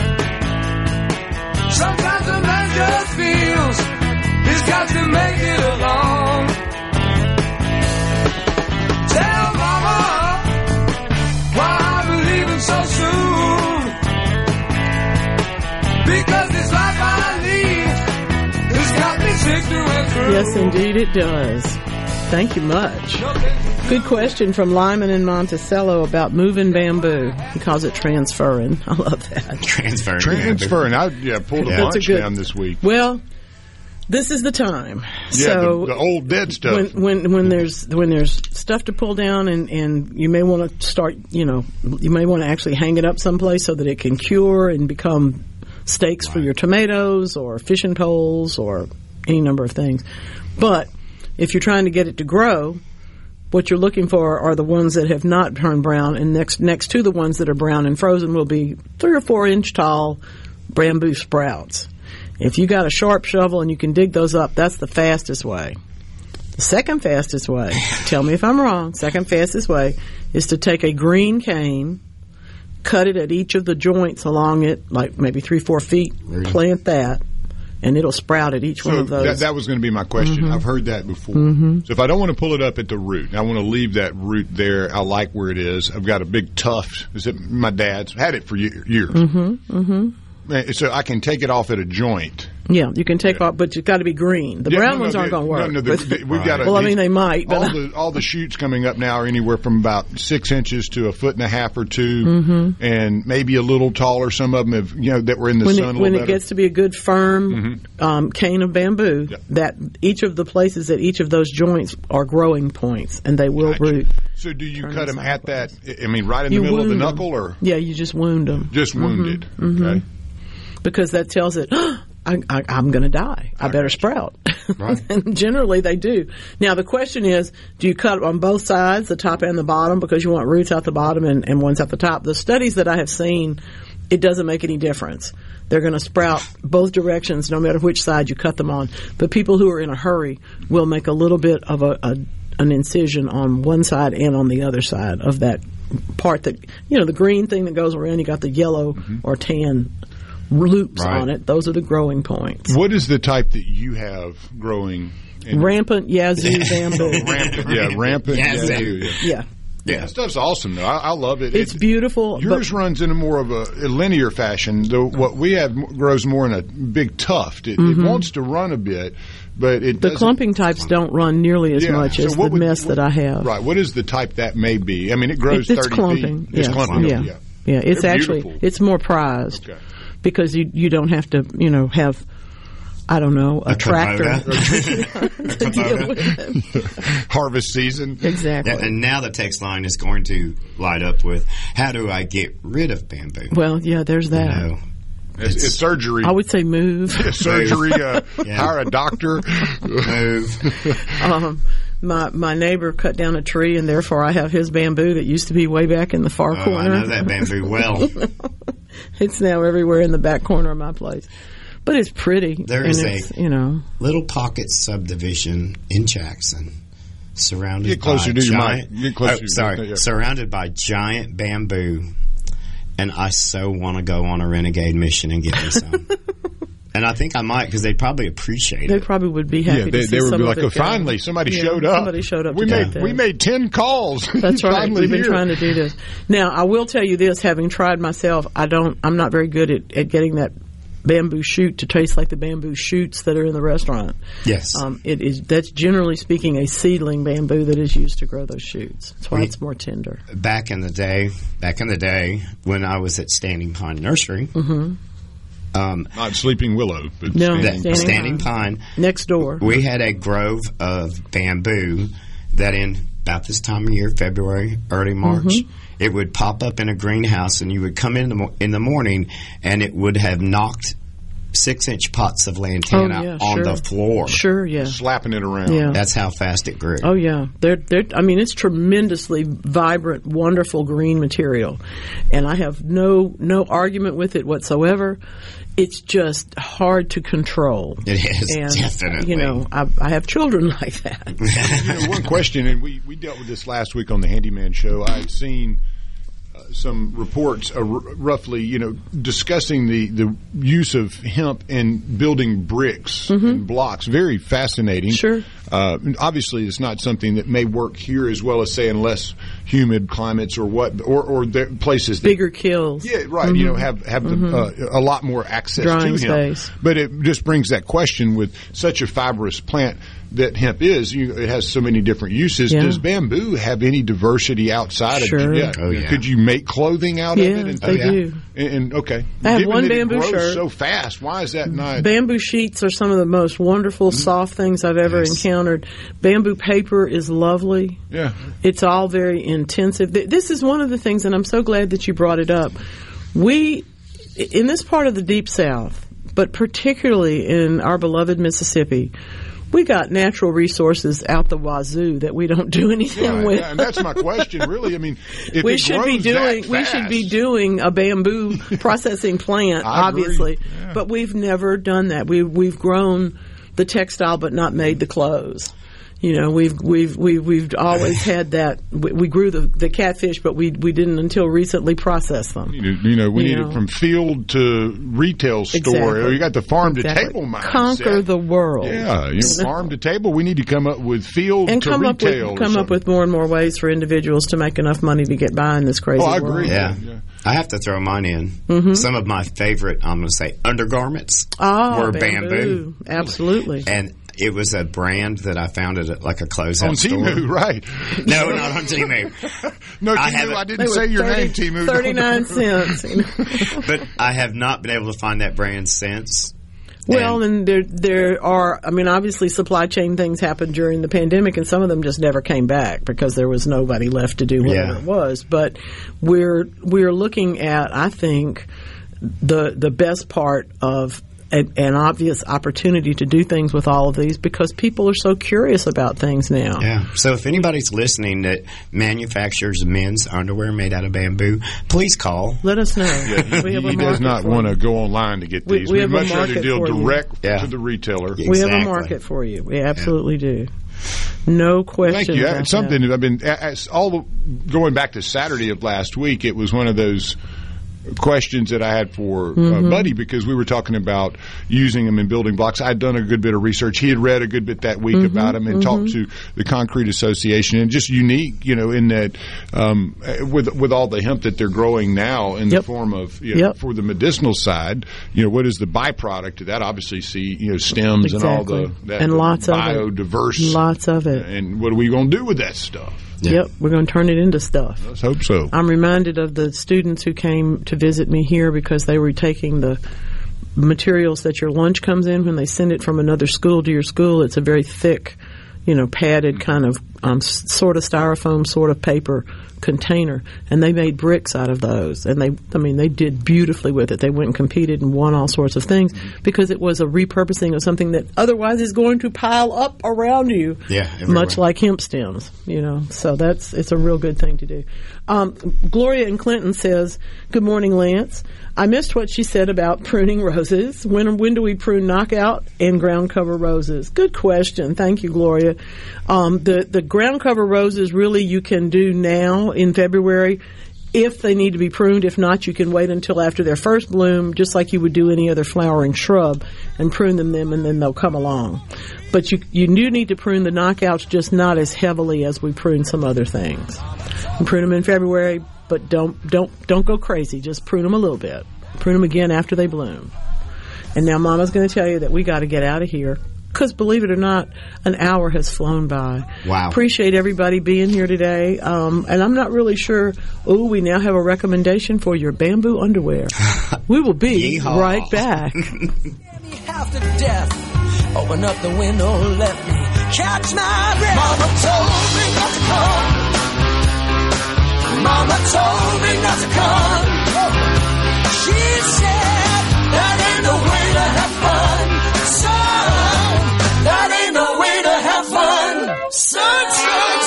Sometimes a man just feels he's got to make it alone. Tell mama why I'm leaving so soon. Because this life I lead has got me sick through and through. Yes, indeed it does. Thank you much. Good question from Lyman in Monticello about moving bamboo. He calls it transferring. I love that. Transferring. I pulled a bunch down this week. Well, this is the time. Yeah, so the old dead stuff. When there's stuff to pull down and you may want to start, you may want to actually hang it up someplace so that it can cure and become stakes for your tomatoes or fishing poles or any number of things. But if you're trying to get it to grow, what you're looking for are the ones that have not turned brown, and next to the ones that are brown and frozen will be 3 or 4 inch tall bamboo sprouts. If you got a sharp shovel and you can dig those up, that's the fastest way. The second fastest way, tell me if I'm wrong, second fastest way is to take a green cane, cut it at each of the joints along it, like maybe 3-4 feet, plant that, and it'll sprout at each one of those. That was going to be my question. Mm-hmm. I've heard that before. Mm-hmm. So if I don't want to pull it up at the root, I want to leave that root there. I like where it is. I've got a big tuft. Is it my dad's? Had it for years. Mm-hmm. Mm-hmm. So I can take it off at a joint. Yeah, you can take off, but you've got to be green. The brown ones aren't going to work. We've got well, I mean, they might. But all the shoots coming up now are anywhere from about 6 inches to 1.5 feet or 2, and maybe a little taller. Some of them have, that were in the sun. When it gets to be a good firm cane of bamboo, that each of the places at each of those joints are growing points, and they will root. So do you cut them at that? I mean, right in the middle of the knuckle, or yeah, you just wound them. Just wounded. Okay. Because that tells it, I'm going to die. I better sprout. Right. And generally they do. Now the question is, do you cut on both sides, the top and the bottom, because you want roots out the bottom and ones out the top? The studies that I have seen, it doesn't make any difference. They're going to sprout both directions no matter which side you cut them on. But people who are in a hurry will make a little bit of an incision on one side and on the other side of that part that, the green thing that goes around, you got the yellow or tan loops on it. Those are the growing points. What is the type that you have growing? Rampant Yazoo bamboo. Rampant Yazoo. Yeah. Yeah, that stuff's awesome, though. I love it. It's beautiful. Yours runs in a more of a linear fashion. What we have grows more in a big tuft. It wants to run a bit, but it the clumping types don't run nearly as much as the mess that I have. Right. What is the type that may be? I mean, it grows 30 clumping. feet. It's clumping. Yeah. It's actually it's more prized because you don't have to have. I don't know, a tractor to deal with them. Harvest season. Exactly. Yeah, and now the text line is going to light up with, how do I get rid of bamboo? Well, yeah, there's that. It's surgery. I would say move. Surgery, hire a doctor. Move. My neighbor cut down a tree, and therefore I have his bamboo that used to be way back in the far corner. I know that bamboo well. It's now everywhere in the back corner of my place. But it's pretty. There is a little pocket subdivision in Jackson, surrounded surrounded by giant bamboo, and I so want to go on a renegade mission and get me some. And I think I might, because they'd probably appreciate it. They probably would be happy to see they would some be like, of it finally, somebody showed up. Somebody showed up. We made 10 calls. That's right. We've been trying to do this. Now, I will tell you this, having tried myself, I'm not very good at getting that bamboo shoot to taste like the bamboo shoots that are in the restaurant. Yes. That's generally speaking a seedling bamboo that is used to grow those shoots. That's why it's more tender. Back in the day, when I was at Standing Pine Nursery, not Sleeping Willow, but Standing Pine. Next door. We had a grove of bamboo that in about this time of year, February, early March, it would pop up in a greenhouse, and you would come in the morning, and it would have knocked 6-inch pots of lantana on the floor. Sure, yeah. Slapping it around. Yeah. That's how fast it grew. Oh, yeah. It's tremendously vibrant, wonderful green material. And I have no argument with it whatsoever. It's just hard to control. It is, and, definitely. I have children like that. One question, and we dealt with this last week on the Handyman Show. I had seen some reports roughly, discussing the use of hemp in building bricks and blocks. Very fascinating. Sure. Obviously, it's not something that may work here as well as, say, in less humid climates or places that, bigger kills. Yeah, right. Have a lot more access drying to hemp. Space. But it just brings that question with such a fibrous plant that hemp is. It has so many different uses. Yeah. Does bamboo have any diversity outside of it? Oh, yeah. Could you make clothing out of it? Yeah, they do. And okay. I have Given one that bamboo it grows shirt. so fast, why is that not? Bamboo sheets are some of the most wonderful, soft things I've ever encountered. Bamboo paper is lovely. Yeah. It's all very intensive. This is one of the things, and I'm so glad that you brought it up. We, in this part of the Deep South, but particularly in our beloved Mississippi, we got natural resources out the wazoo that we don't do anything with. Yeah, and that's my question, really. I mean, if we should be doing a bamboo processing plant, obviously, but we've never done that. We've grown the textile, but not made the clothes. We've always had that. We grew the catfish, but we didn't until recently process them. We need it from field to retail store. Exactly. You got the farm to table mindset. Conquer the world. Yeah, farm to table. We need to come up with field to retail. Come up with more and more ways for individuals to make enough money to get by in this crazy world. I agree. Yeah. I have to throw mine in. Some of my favorite, I'm going to say, undergarments were bamboo. Absolutely. And it was a brand that I found at like a closeout store. On Temu, right. No, not on Temu. No, Temu, I didn't say your name, Temu. 39 cents. But I have not been able to find that brand since. Well, and there are, obviously supply chain things happened during the pandemic, and some of them just never came back because there was nobody left to do whatever it was. But we're looking at, I think, the best part of an obvious opportunity to do things with all of these because people are so curious about things now. Yeah. So if anybody's listening that manufactures men's underwear made out of bamboo, please call. Let us know. Yeah, he does not want to go online to get these. We'd much rather deal direct to the retailer. Exactly. We have a market for you. We absolutely do. No question. Thank you. It's something I've been going back to Saturday of last week. It was one of those questions that I had for Buddy because we were talking about using them in building blocks. I'd done a good bit of research. He had read a good bit that week about them and talked to the Concrete Association, and just unique, in that with all the hemp that they're growing now in the form of for the medicinal side, what is the byproduct of that? Obviously, stems and all that and lots biodiverse, of it. Lots of it. And what are we going to do with that stuff? Yeah. Yep, we're going to turn it into stuff. Let's hope so. I'm reminded of the students who came to visit me here because they were taking the materials that your lunch comes in when they send it from another school to your school. It's a very thick, padded kind of sort of styrofoam, sort of paper container, and they made bricks out of those. And they did beautifully with it. They went and competed and won all sorts of things because it was a repurposing of something that otherwise is going to pile up around you. Yeah, much like hemp stems, So it's a real good thing to do. Gloria in Clinton says, "Good morning, Lance. I missed what she said about pruning roses. When do we prune knockout and ground cover roses?" Good question. Thank you, Gloria. The ground cover roses really you can do now in February if they need to be pruned. If not, you can wait until after their first bloom, just like you would do any other flowering shrub, and prune them and then they'll come along. But you do need to prune the knockouts, just not as heavily as we prune some other things. You prune them in February, but don't go crazy. Just prune them a little bit. Prune them again after they bloom. And now Mama's going to tell you that we got to get out of here. Because, believe it or not, an hour has flown by. Wow. Appreciate everybody being here today. And I'm not really sure. We now have a recommendation for your bamboo underwear. We will be right back. Half to death. Open up the window, let me catch my breath. Mama told me not to come. Mama told me not to come. She said that ain't no way to have fun. Son, that ain't no way to have fun. Son, son,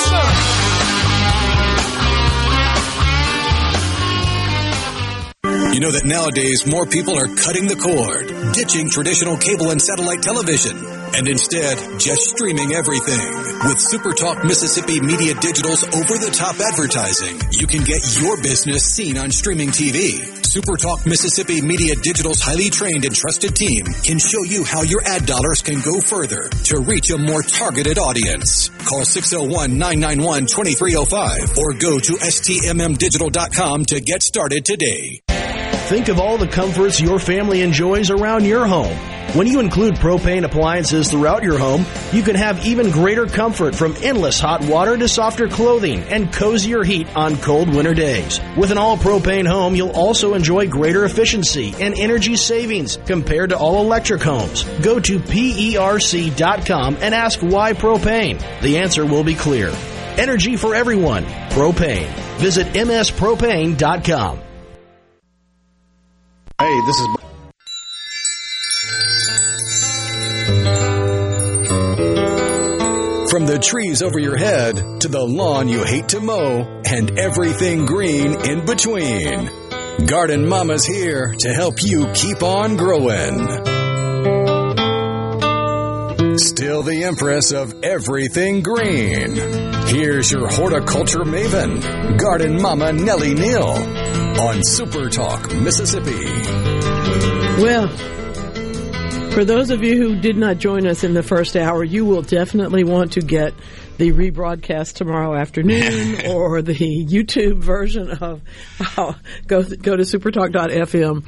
son. You know that nowadays more people are cutting the cord, ditching traditional cable and satellite television, and instead just streaming everything. With SuperTalk Mississippi Media Digital's over-the-top advertising, you can get your business seen on streaming TV. SuperTalk Mississippi Media Digital's highly trained and trusted team can show you how your ad dollars can go further to reach a more targeted audience. Call 601-991-2305 or go to stmmdigital.com to get started today. Think of all the comforts your family enjoys around your home. When you include propane appliances throughout your home, you can have even greater comfort, from endless hot water to softer clothing and cozier heat on cold winter days. With an all-propane home, you'll also enjoy greater efficiency and energy savings compared to all-electric homes. Go to PERC.com and ask why propane. The answer will be clear. Energy for everyone. Propane. Visit MSPropane.com. Hey, this is... From the trees over your head to the lawn you hate to mow and everything green in between, Garden Mama's here to help you keep on growing. Still the empress of everything green. Here's your horticulture maven, Garden Mama Nellie Neal, on Super Talk Mississippi. Well, for those of you who did not join us in the first hour, you will definitely want to get the rebroadcast tomorrow afternoon or the YouTube version of go to supertalk.fm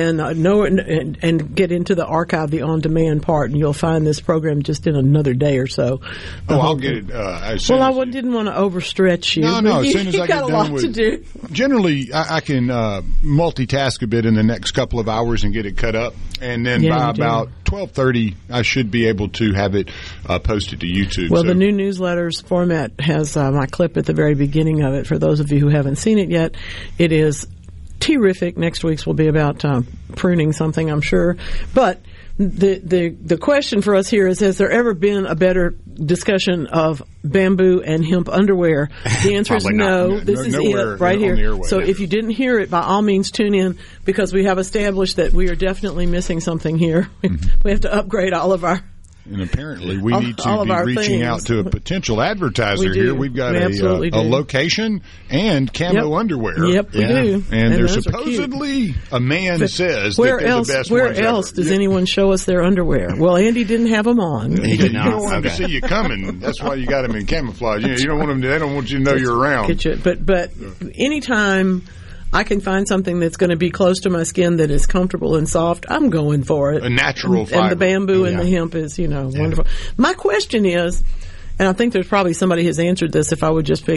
and get into the archive, the on-demand part, and you'll find this program just in another day or so. I'll get it as soon as didn't want to overstretch you. No, as soon as I get done with it. You've got a lot to do. Generally, I can multitask a bit in the next couple of hours and get it cut up, and then by about 12:30, I should be able to have it posted to YouTube. Well, the new newsletters format has my clip at the very beginning of it. For those of you who haven't seen it yet, it is terrific. Next week's will be about pruning something, I'm sure. But the question for us here is, has there ever been a better discussion of bamboo and hemp underwear? The answer is no. This is it right here. So if you didn't hear it, by all means tune in, because we have established that we are definitely missing something here. We have to upgrade all of our... And apparently we need to be reaching out to a potential advertiser here. We've got a location and camo underwear. Yep, we do. And there's supposedly a man says that they're the best Where ones else ever. does anyone show us their underwear? Well, Andy didn't have them on. He did not. You don't want them to see you coming. That's why you got them in camouflage. You don't want them. They don't want you to know you're around. But anytime I can find something that's going to be close to my skin that is comfortable and soft, I'm going for it. A natural fiber. And the bamboo and the hemp is, wonderful. My question is, and I think there's probably somebody has answered this if I would just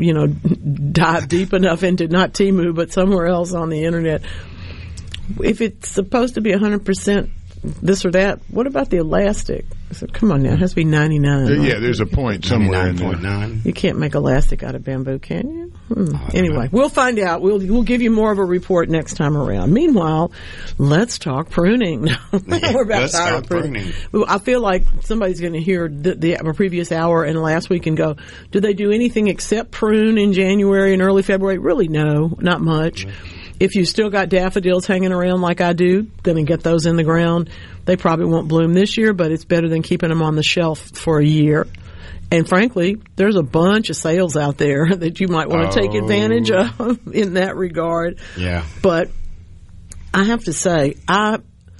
dive deep enough into not Temu, but somewhere else on the internet. If it's supposed to be 100% this or that. What about the elastic? I said, come on now, it has to be 99. Yeah, there's a point somewhere in there. 99.9. You can't make elastic out of bamboo, can you? Anyway, we'll find out. We'll give you more of a report next time around. Meanwhile, let's talk pruning. We're about tired of pruning. I feel like somebody's going to hear the previous hour and last week and go, do they do anything except prune in January and early February? Really, no, not much. If you still got daffodils hanging around like I do, going to get those in the ground. They probably won't bloom this year, but it's better than keeping them on the shelf for a year. And frankly, there's a bunch of sales out there that you might want to take advantage of in that regard. Yeah. But I have to say, I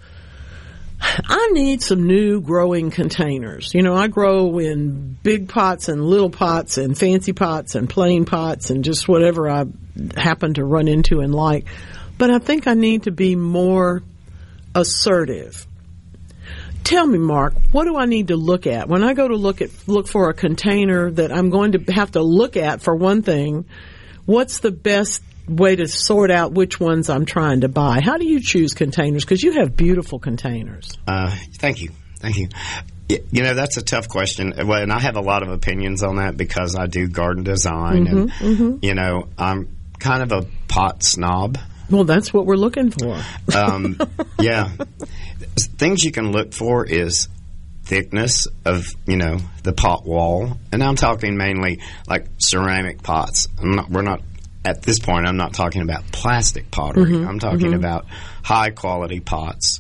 need some new growing containers. You know, I grow in big pots and little pots and fancy pots and plain pots and just whatever I happen to run into and like. But I think I need to be more assertive. Tell me, Mark, what do I need to look at? When I go to look for a container that I'm going to have to look at for one thing, what's the best way to sort out which ones I'm trying to buy? How do you choose containers? Because you have beautiful containers. Thank you. You know, that's a tough question. Well, and I have a lot of opinions on that because I do garden design. You know, I'm kind of a pot snob. Well, that's what we're looking for. Yeah. Things you can look for is thickness of, you know, the pot wall. And I'm talking mainly like ceramic pots. We're not at this point, I'm not talking about plastic pottery. I'm talking about high quality pots.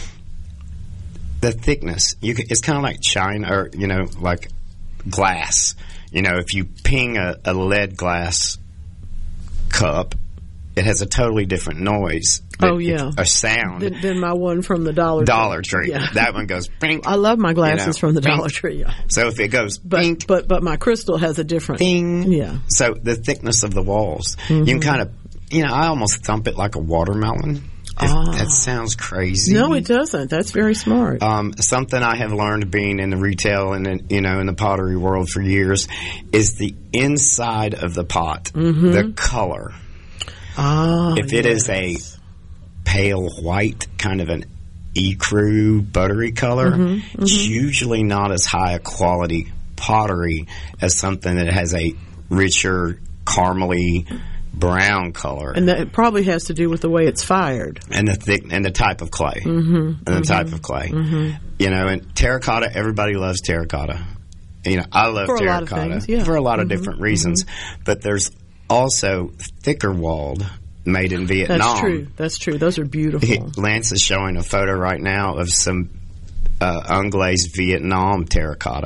The thickness, it's kind of like china, or, you know, like glass. You know, if you ping a lead glass cup, it has a totally different noise. A sound. Than my one from the Dollar Tree. Yeah. That one goes ping. I love my glasses from the Dollar Tree. Yeah. So if it goes ping. But my crystal has a different ping. Yeah. So the thickness of the walls, you can kind of, you know, I almost thump it like a watermelon. That sounds crazy. No, it doesn't. That's very smart. Something I have learned being in the retail and in the pottery world for years is the inside of the pot, the color. If it is a pale white, kind of an ecru buttery color, it's usually not as high a quality pottery as something that has a richer, caramely brown color. And that probably has to do with the way it's fired. And the type of clay. Type of clay. You know, and terracotta, everybody loves terracotta. You know, I love terracotta for a lot of different reasons. But there's also thicker walled, made in Vietnam. That's true. Those are beautiful. Lance is showing a photo right now of some unglazed Vietnam terracotta.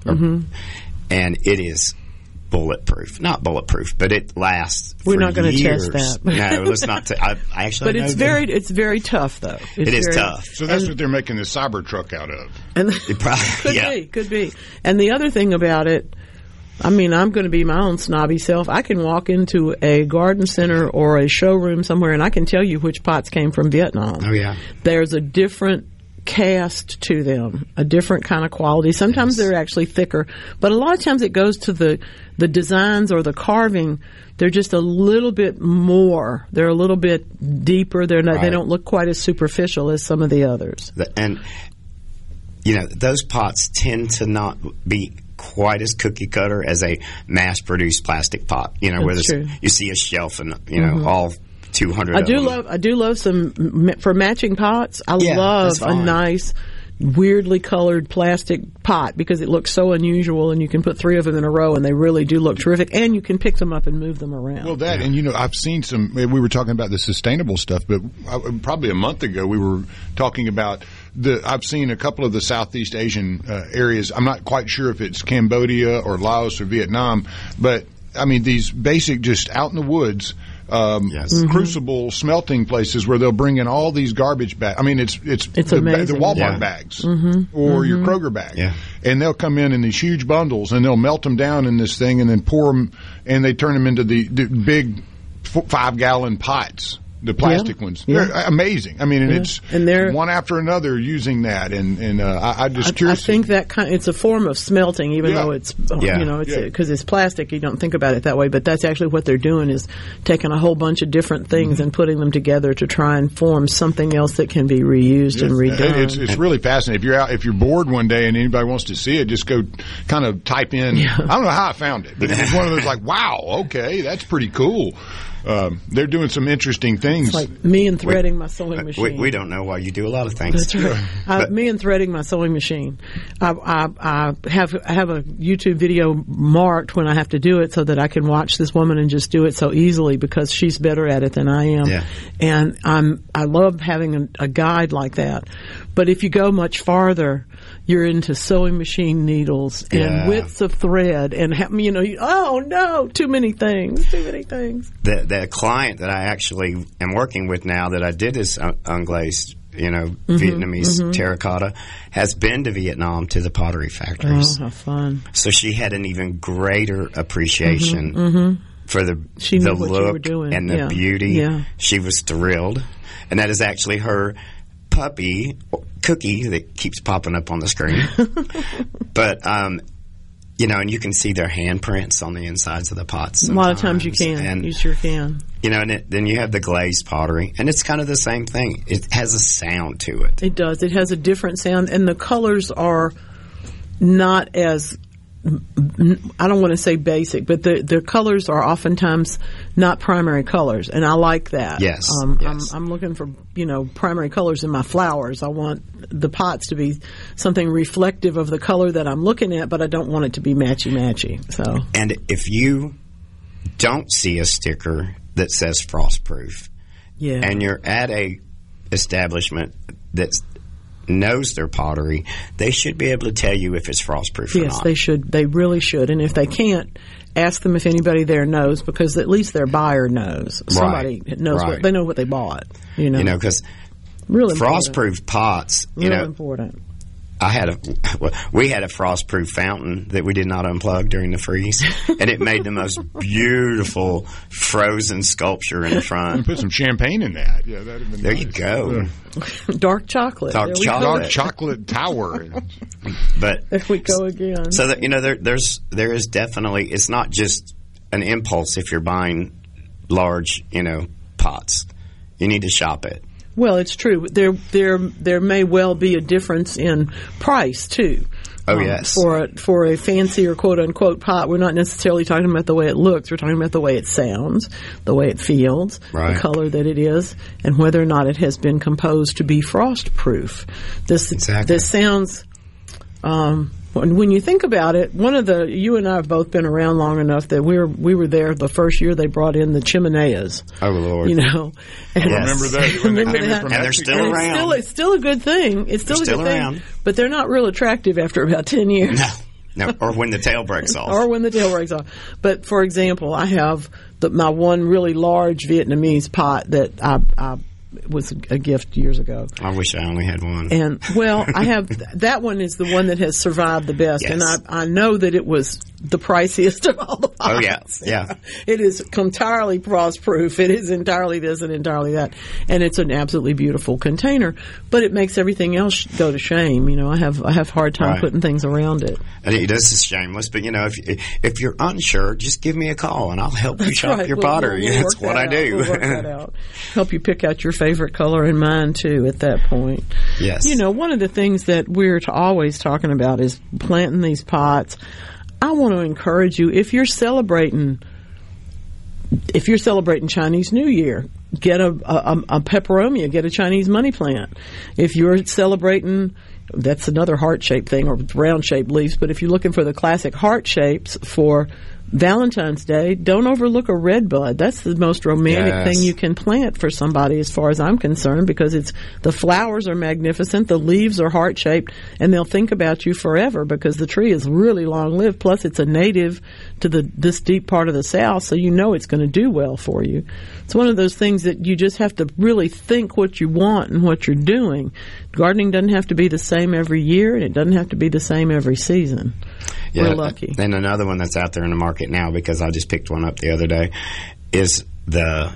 And it is bulletproof. Not bulletproof, but it lasts for We're not going to test that. No, let's not. I actually But it's very tough, though. It is tough. So that's what they're making the Cybertruck out of. And could be. And the other thing about it, I mean, I'm going to be my own snobby self. I can walk into a garden center or a showroom somewhere, and I can tell you which pots came from Vietnam. Oh, yeah. There's a different cast to them, a different kind of quality. Sometimes they're actually thicker, but a lot of times it goes to the designs or the carving. They're just a little bit more. They're a little bit deeper. They don't look quite as superficial as some of the others. And, you know, those pots tend to not be quite as cookie cutter as a mass-produced plastic pot. You know, where you see a shelf and, you know, all 200 I do love some for matching pots. I love a nice weirdly colored plastic pot because it looks so unusual, and you can put 3 of them in a row and they really do look terrific, and you can pick them up and move them around. Well, and you know, I've seen some, we were talking about the sustainable stuff, but probably a month ago we were talking about I've seen a couple of the Southeast Asian areas. I'm not quite sure if it's Cambodia or Laos or Vietnam, but I mean, these basic, just out in the woods, crucible smelting places where they'll bring in all these garbage bags. I mean, it's the Walmart bags or your Kroger bag, and they'll come in these huge bundles and they'll melt them down in this thing and then pour them, and they turn them into the big 5-gallon pots. The plastic ones. They're amazing. I mean, and they're one after another using that. And I just curious. I think that it's a form of smelting, even though it's, because it's plastic, you don't think about it that way. But that's actually what they're doing, is taking a whole bunch of different things and putting them together to try and form something else that can be reused and redone. It's really fascinating. If you're bored one day and anybody wants to see it, just go kind of type in. I don't know how I found it, but it was one of those like, wow, okay, that's pretty cool. They're doing some interesting things. It's like me and threading my sewing machine. We don't know why you do a lot of things. That's right. Me and threading my sewing machine. I have a YouTube video marked when I have to do it so that I can watch this woman and just do it so easily because she's better at it than I am. Yeah. And I love having a guide like that. But if you go much farther, you're into sewing machine needles and widths of thread and oh no, too many things. The client that I actually am working with now that I did this unglazed, Vietnamese terracotta, has been to Vietnam to the pottery factories. Oh, how fun! So she had an even greater appreciation for the look and the beauty. Yeah. She was thrilled, and that is actually her puppy Cookie that keeps popping up on the screen. But and you can see their handprints on the insides of the pots sometimes. A lot of times you can. You sure can. And then you have the glazed pottery, and it's kind of the same thing. It has a sound to it. It does. It has a different sound, and the colors are not as, I don't want to say basic, but the colors are oftentimes not primary colors, and I like that. Yes. I'm looking for primary colors in my flowers. I want the pots to be something reflective of the color that I'm looking at, but I don't want it to be matchy. So. And if you don't see a sticker that says frostproof, and you're at a establishment that knows their pottery, they should be able to tell you if it's frostproof or not. Yes, they should. They really should. And if they can't, ask them if anybody there knows, because at least their buyer knows. Somebody knows they know what they bought. Because frostproof pots. Real important. We had a frostproof fountain that we did not unplug during the freeze, and it made the most beautiful frozen sculpture in the front. And put some champagne in that. Yeah, that'd have been there. Nice. You go. Dark chocolate. Dark chocolate tower. But there we go again. So that there is definitely, it's not just an impulse if you're buying large pots. You need to shop it. Well, it's true. There may well be a difference in price too. Oh, yes. For a fancier quote unquote pot, we're not necessarily talking about the way it looks. We're talking about the way it sounds, the way it feels, the color that it is, and whether or not it has been composed to be frost proof. This sounds. When you think about it, you and I have both been around long enough that we were there the first year they brought in the chimeneas. Oh Lord! And remember that? And they're still around. It's still a good thing. It's still a good thing, but they're not real attractive after about 10 years. No, or when the tail breaks off. But for example, I have my one really large Vietnamese pot that I was a gift years ago. I wish I only had one. And I have that one is the one that has survived the best, and I know that it was the priciest of all the pots. Oh yeah. It is entirely frost proof. It is entirely this and entirely that, and it's an absolutely beautiful container. But it makes everything else go to shame. I have a hard time putting things around it. And it is shameless, but if you're unsure, just give me a call and I'll help you shop your pottery. That's what I do. We'll work that out. Help you pick out your favorite color and mine too at that point. Yes. One of the things that we're always talking about is planting these pots. I want to encourage you, if you're celebrating Chinese New Year, get a peperomia, get a Chinese money plant. If you're celebrating, that's another heart-shaped thing, or round-shaped leaves, but if you're looking for the classic heart shapes for Valentine's Day, don't overlook a red bud. That's the most romantic thing you can plant for somebody, as far as I'm concerned, because the flowers are magnificent, the leaves are heart-shaped, and they'll think about you forever because the tree is really long-lived. Plus, it's a native to this deep part of the South, so it's going to do well for you. It's one of those things that you just have to really think what you want and what you're doing. Gardening doesn't have to be the same every year, and it doesn't have to be the same every season. We're lucky. And another one that's out there in the market now, because I just picked one up the other day, is the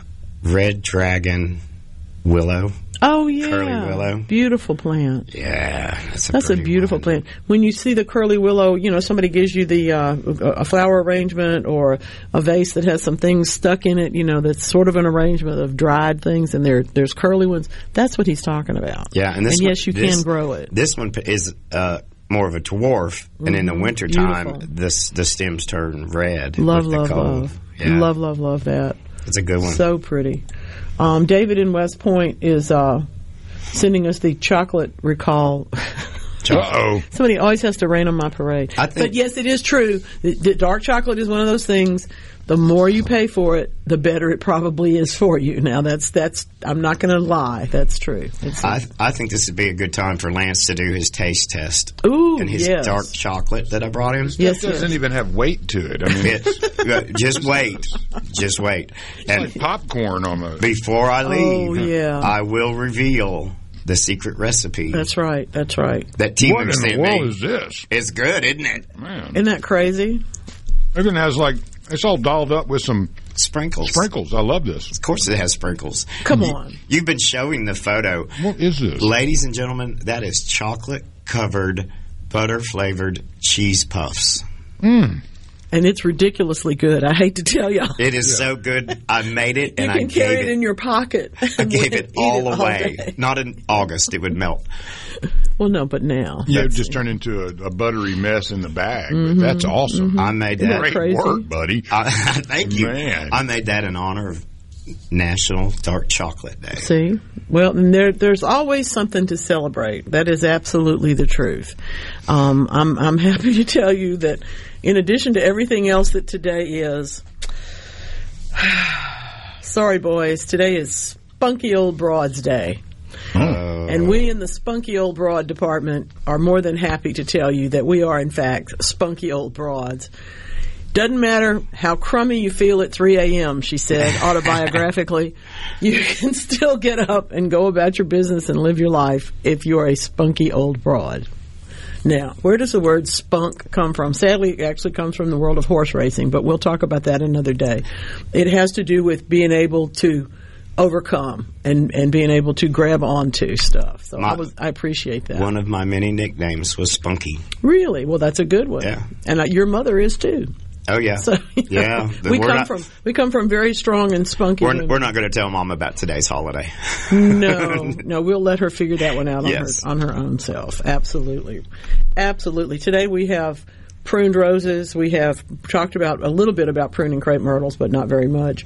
red dragon willow. Oh, yeah. Curly willow. Beautiful plant. Yeah. That's a beautiful plant. When you see the curly willow, somebody gives you a flower arrangement or a vase that has some things stuck in it, that's sort of an arrangement of dried things, and there's curly ones. That's what he's talking about. Yeah. And yes, you can grow it. This one is more of a dwarf, and in the wintertime, the stems turn red. Love. Yeah. Love that. It's a good one. So pretty. David in West Point is sending us the chocolate recall. Uh-oh. Somebody always has to rain on my parade. But yes, it is true. The dark chocolate is one of those things. The more you pay for it, the better it probably is for you. Now, that's. I'm not going to lie. That's true. I think this would be a good time for Lance to do his taste test. Ooh, and his dark chocolate that I brought him. Yes, it doesn't even have weight to it. I mean, just wait. It's like popcorn almost. Before I leave, I will reveal the secret recipe. That's right. That What in the world is this? It's good, isn't it? Man. Isn't that crazy? Even has it's all dolled up with some sprinkles. I love this. Of course it has sprinkles. Come on. You've been showing the photo. What is this? Ladies and gentlemen, that is chocolate-covered, butter-flavored cheese puffs. And it's ridiculously good. I hate to tell y'all. It is so good. I made it, and I can carry it in your pocket. I gave it all away. Not in August. It would melt. Well, no, but now. Yeah, it would just turn into a buttery mess in the bag. But that's awesome. I made that. Great crazy? work, buddy. Thank you. Man. I made that in honor of National Dark Chocolate Day. See? Well, and there's always something to celebrate. That is absolutely the truth. I'm happy to tell you that in addition to everything else that today is, sorry boys, today is Spunky Old Broads Day. And we in the Spunky Old Broad department are more than happy to tell you that we are in fact spunky old broads. Doesn't matter how crummy you feel at 3 a.m., she said, autobiographically, you can still get up and go about your business and live your life if you're a spunky old broad. Now, where does the word spunk come from? Sadly, it actually comes from the world of horse racing, but we'll talk about that another day. It has to do with being able to overcome and being able to grab onto stuff. So I appreciate that. One of my many nicknames was Spunky. Really? Well, that's a good one. Yeah. And your mother is too. Oh yeah, so, yeah. We come from very strong and spunky. We're not going to tell Mom about today's holiday. No, we'll let her figure that one out yes. on her own self. Absolutely. Today we have pruned roses. We have talked about a little bit about pruning crepe myrtles, but not very much.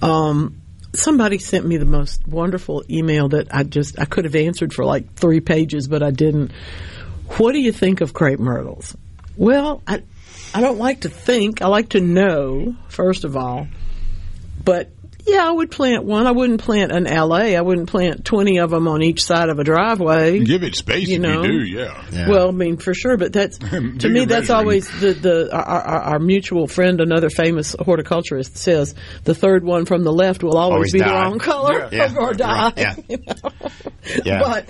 Somebody sent me the most wonderful email that I could have answered for like 3 pages, but I didn't. What do you think of crepe myrtles? Well, I don't like to think. I like to know, first of all. But, yeah, I would plant one. I wouldn't plant an LA. I wouldn't plant 20 of them on each side of a driveway. Give it space if you do, yeah. Well, I mean, for sure. But that's to me, that's always our mutual friend, another famous horticulturist, says the third one from the left will always be the wrong color or die. Yeah. You know? Yeah.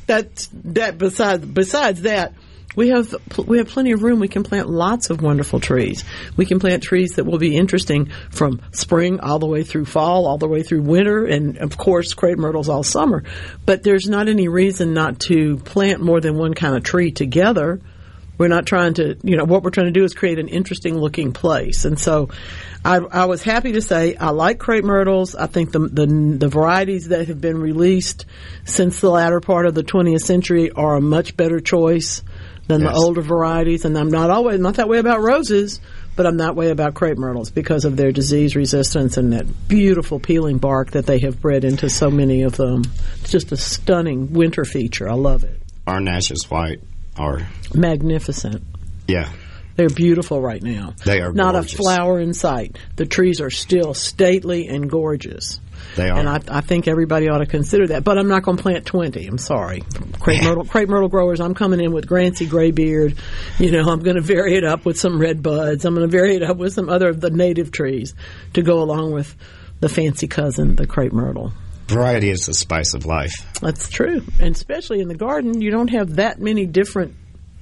But besides that, we have plenty of room. We can plant lots of wonderful trees. We can plant trees that will be interesting from spring all the way through fall, all the way through winter, and of course crepe myrtles all summer. But there's not any reason not to plant more than one kind of tree together. We're not trying to, what we're trying to do is create an interesting looking place. And so I was happy to say I like crepe myrtles. I think the varieties that have been released since the latter part of the 20th century are a much better choice than the older varieties. And I'm not that way about roses, but I'm that way about crepe myrtles because of their disease resistance and that beautiful peeling bark that they have bred into so many of them. It's just a stunning winter feature. I love it. Our Nash's White are magnificent. Yeah. They're beautiful right now. They are not gorgeous. A flower in sight. The trees are still stately and gorgeous. They are. And I think everybody ought to consider that. But I'm not going to plant 20. I'm sorry. Crepe myrtle growers, I'm coming in with Grancy graybeard. I'm going to vary it up with some red buds. I'm going to vary it up with some other of the native trees to go along with the fancy cousin, the crepe myrtle. Variety is the spice of life. That's true. And especially in the garden, you don't have that many different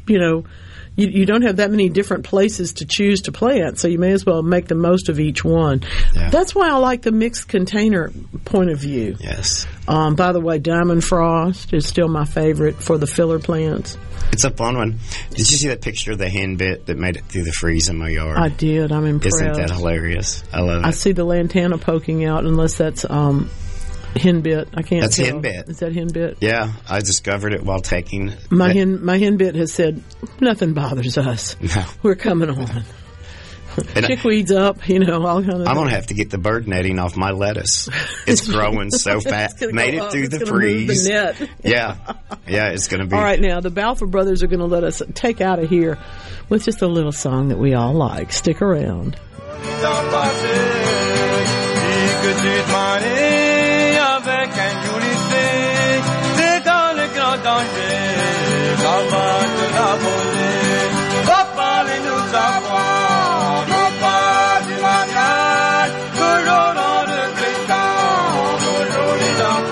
you don't have that many different places to choose to plant, so you may as well make the most of each one. Yeah. That's why I like the mixed container point of view. Yes. By the way, Diamond Frost is still my favorite for the filler plants. It's a fun one. Did you see that picture of the hen bit that made it through the freeze in my yard? I did. I'm impressed. Isn't that hilarious? I love it. I see the lantana poking out, unless that's henbit. I can't That's tell. henbit. Is that henbit? Yeah, I discovered it while taking... My henbit has said, nothing bothers us. No. We're coming on. Chickweed's up, all kind of... I'm going to have to get the bird netting off my lettuce. It's growing so fast. Made it through the freeze. The net. Yeah, it's going to be... All right, now, the Balfour Brothers are going to let us take out of here with just a little song that we all like. Stick around. Avec impunité, c'est dans le grand danger, la voix de la volée, va parler nous savoir, non pas du mariage, toujours dans le présent, toujours les ans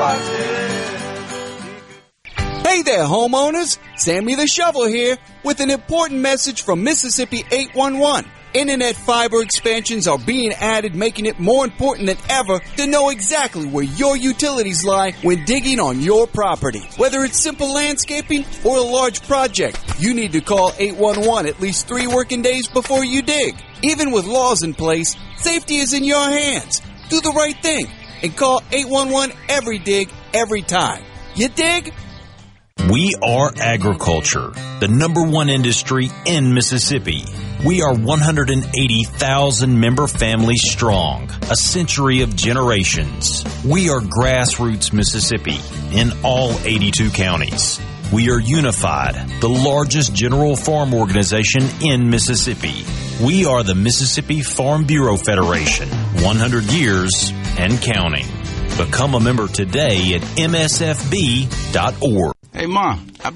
passés. Hey there, homeowners! Sammy the Shovel here with an important message from Mississippi 811. Internet fiber expansions are being added, making it more important than ever to know exactly where your utilities lie when digging on your property. Whether it's simple landscaping or a large project, you need to call 811 at least 3 working days before you dig. Even with laws in place, safety is in your hands. Do the right thing and call 811 every dig, every time. You dig? We are agriculture, the #1 industry in Mississippi. We are 180,000 member families strong, a century of generations. We are Grassroots Mississippi in all 82 counties. We are unified, the largest general farm organization in Mississippi. We are the Mississippi Farm Bureau Federation, 100 years and counting. Become a member today at msfb.org. Hey, Mom.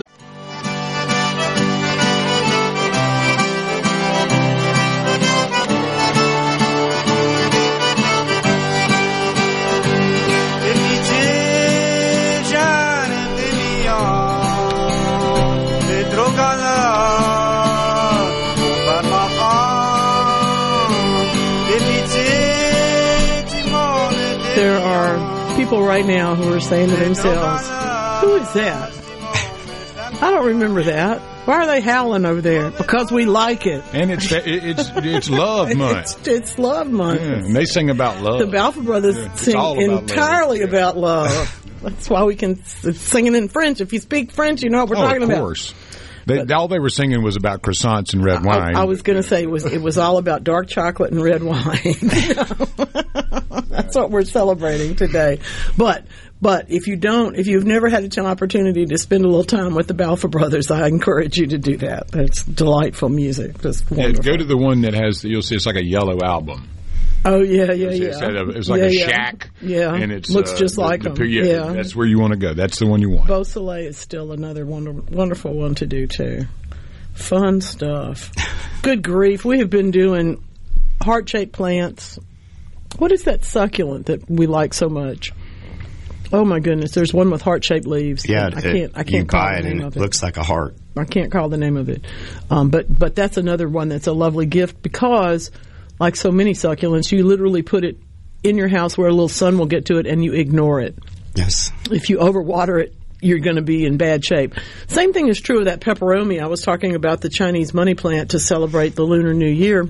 There are people right now who are saying to themselves, who is that? I don't remember that. Why are they howling over there? Because we like it. And it's love month. It's love month. Yeah, and they sing about love. The Balfour Brothers sing entirely about love. That's why we can sing it in French. If you speak French, you know what we're talking about. Of course. All they were singing was about croissants and red wine. I was going to say it was all about dark chocolate and red wine. That's what we're celebrating today. But if you've never had an opportunity to spend a little time with the Balfour Brothers, I encourage you to do that. That's delightful music. Just wonderful. Go to the one that you'll see it's like a yellow album. Oh, yeah. It's like a shack. Yeah. And it looks just like them. Yeah. That's where you want to go. That's the one you want. Beausoleil is still another wonderful one to do, too. Fun stuff. Good grief. We have been doing heart-shaped plants. What is that succulent that we like so much? Oh, my goodness. There's one with heart-shaped leaves. Yeah, I can't call the name of it. It looks like a heart. I can't call the name of it. But that's another one that's a lovely gift because, like so many succulents, you literally put it in your house where a little sun will get to it and you ignore it. Yes. If you overwater it, you're going to be in bad shape. Same thing is true of that peperomia. I was talking about the Chinese money plant to celebrate the Lunar New Year.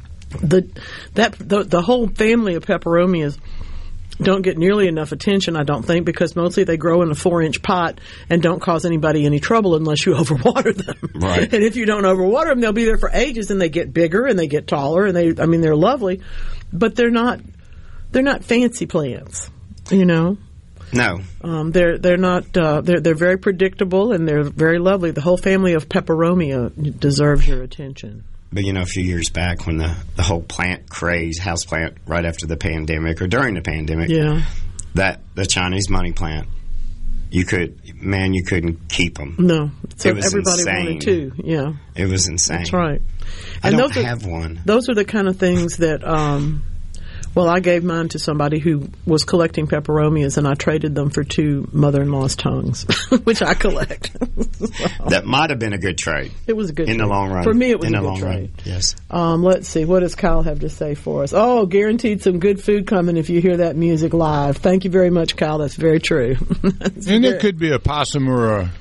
The whole family of peperomias don't get nearly enough attention, I don't think, because mostly they grow in a 4-inch pot and don't cause anybody any trouble unless you overwater them. Right. And if you don't overwater them, they'll be there for ages and they get bigger and they get taller and they're lovely, but they're not fancy plants, No. They're not. They're very predictable and they're very lovely. The whole family of peperomia deserves your attention. But, a few years back when the whole plant craze, houseplant, right after the pandemic or during the pandemic, that the Chinese money plant, you couldn't keep them. No. So it was everybody insane. wanted to, yeah. It was insane. That's right. I don't have one. Those are the kind of things that Well, I gave mine to somebody who was collecting peperomias, and I traded them for 2 mother-in-law's tongues, which I collect. So, that might have been a good trade. It was a good in trade. the long run. For me, it was in a the good long trade. Run. Yes. Let's see. What does Kyle have to say for us? Oh, guaranteed some good food coming if you hear that music live. Thank you very much, Kyle. That's very true. And there could be a possum or a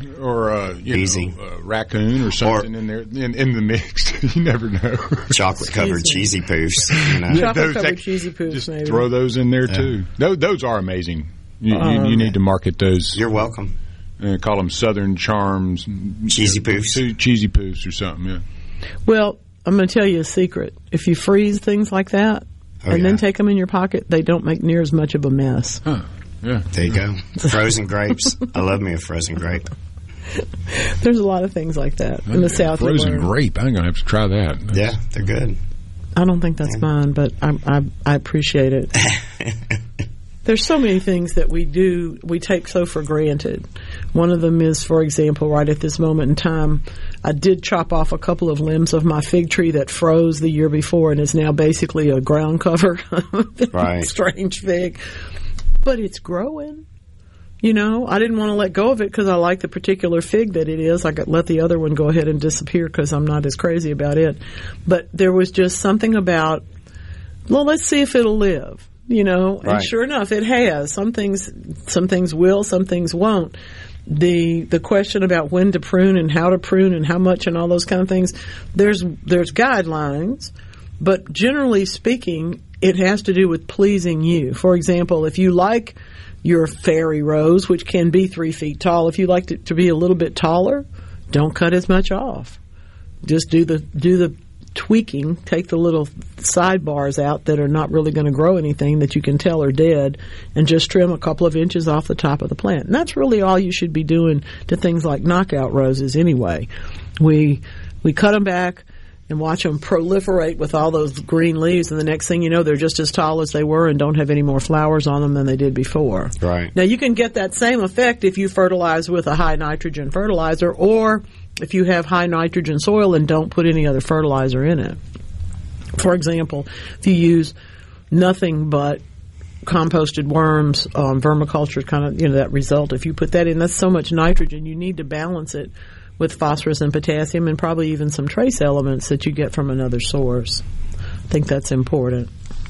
raccoon or something in there in the mix. You never know. Chocolate covered cheesy poofs. Chocolate covered cheesy poofs. Just maybe. throw those in there too. Those are amazing. You need to market those. You're welcome. Call them Southern Charms, cheesy poofs, cheesy poofs or something. Yeah. Well, I'm going to tell you a secret. If you freeze things like that then take them in your pocket, they don't make near as much of a mess. Huh. Yeah. There you go. Frozen grapes. I love me a frozen grape. There's a lot of things like that in the South. Frozen grape. I'm going to have to try that. Yeah, they're good. I don't think that's mine, but I appreciate it. There's so many things that we take so for granted. One of them is, for example, right at this moment in time, I did chop off a couple of limbs of my fig tree that froze the year before and is now basically a ground cover. Right. Strange fig. But it's growing. I didn't want to let go of it because I like the particular fig that it is. I could let the other one go ahead and disappear because I'm not as crazy about it. But there was just something about, well, let's see if it'll live. Right. And sure enough, it has. Some things will, some things won't. The question about when to prune and how much and all those kind of things, there's guidelines, but generally speaking, it has to do with pleasing you. For example, if you like your fairy rose, which can be 3 feet tall, if you like it to be a little bit taller, don't cut as much off. Just do the tweaking, take the little sidebars out that are not really going to grow anything that you can tell are dead, and just trim a couple of inches off the top of the plant. And that's really all you should be doing to things like knockout roses anyway. We cut them back and watch them proliferate with all those green leaves, and the next thing you know, they're just as tall as they were and don't have any more flowers on them than they did before. Right. Now, you can get that same effect if you fertilize with a high nitrogen fertilizer, or if you have high nitrogen soil and don't put any other fertilizer in it. For example, if you use nothing but composted worms, vermiculture, kind of, that result, if you put that in, that's so much nitrogen, you need to balance it with phosphorus and potassium and probably even some trace elements that you get from another source. I think that's important.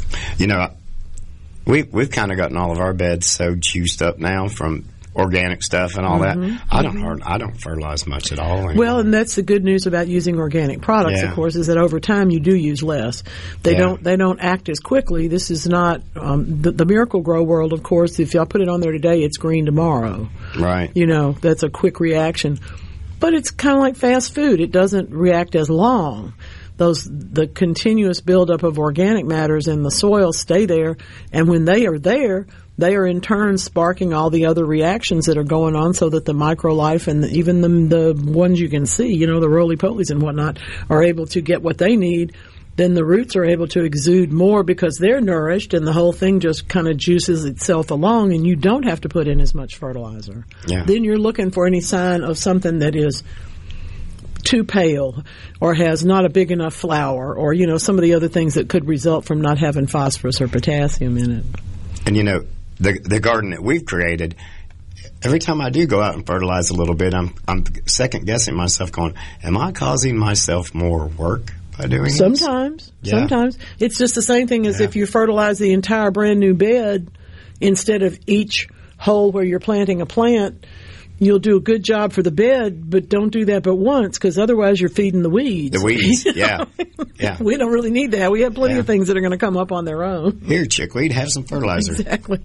We've kind of gotten all of our beds so juiced up now from organic stuff and all that. I don't fertilize much at all anymore. Well, and that's the good news about using organic products, of course, is that over time you do use less. They don't act as quickly. This is not the Miracle-Gro world, of course. If y'all put it on there today, it's green tomorrow. Right. That's a quick reaction. But it's kind of like fast food. It doesn't react as long. The continuous buildup of organic matters in the soil stay there, and when they are there, they are in turn sparking all the other reactions that are going on, so that the microlife and even the ones you can see, the roly-polies and whatnot, are able to get what they need. Then the roots are able to exude more because they're nourished, and the whole thing just kind of juices itself along, and you don't have to put in as much fertilizer. Yeah. Then you're looking for any sign of something that is too pale or has not a big enough flower, or some of the other things that could result from not having phosphorus or potassium in it. And the garden that we've created, every time I do go out and fertilize a little bit, I'm second guessing myself, going, am I causing myself more work by doing this? Sometimes it's just the same thing as if you fertilize the entire brand new bed instead of each hole where you're planting a plant. You'll do a good job for the bed, but don't do that but once, because otherwise you're feeding the weeds. The weeds, yeah. We don't really need that. We have plenty of things that are going to come up on their own. Here, chickweed, have some fertilizer. Exactly.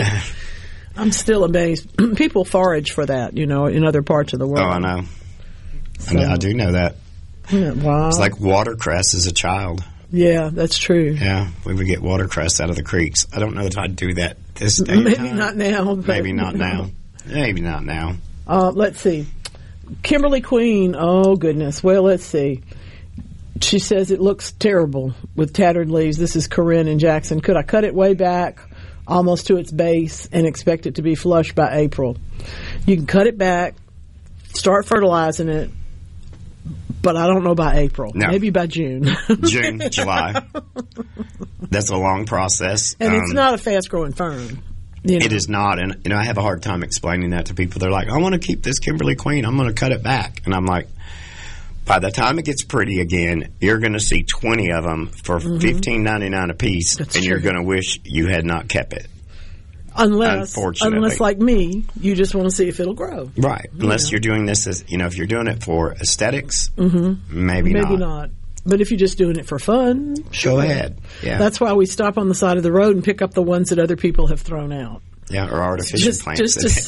I'm still amazed. People forage for that, in other parts of the world. Oh, I know. So, I do know that. Wow. It's like watercress as a child. Yeah, that's true. Yeah, we would get watercress out of the creeks. I don't know if I'd do that this day. Maybe not now. Maybe not now. Maybe not now. Let's see. Kimberly Queen. Oh, goodness. Well, let's see. She says it looks terrible with tattered leaves. This is Corinne in Jackson. Could I cut it way back, almost to its base, and expect it to be flush by April? You can cut it back, start fertilizing it, but I don't know by April. No. Maybe by June. June, July. That's a long process. And it's not a fast-growing fern. It is not. And I have a hard time explaining that to people. They're like, I want to keep this Kimberly Queen. I'm going to cut it back. And I'm like, by the time it gets pretty again, you're going to see 20 of them for $15.99 a piece. That's true. You're going to wish you had not kept it. Unless, like me, you just want to see if it'll grow. Right. Unless you're doing this as, if you're doing it for aesthetics, maybe not. But if you're just doing it for fun, go ahead. Yeah. That's why we stop on the side of the road and pick up the ones that other people have thrown out. Yeah, or artificial plants.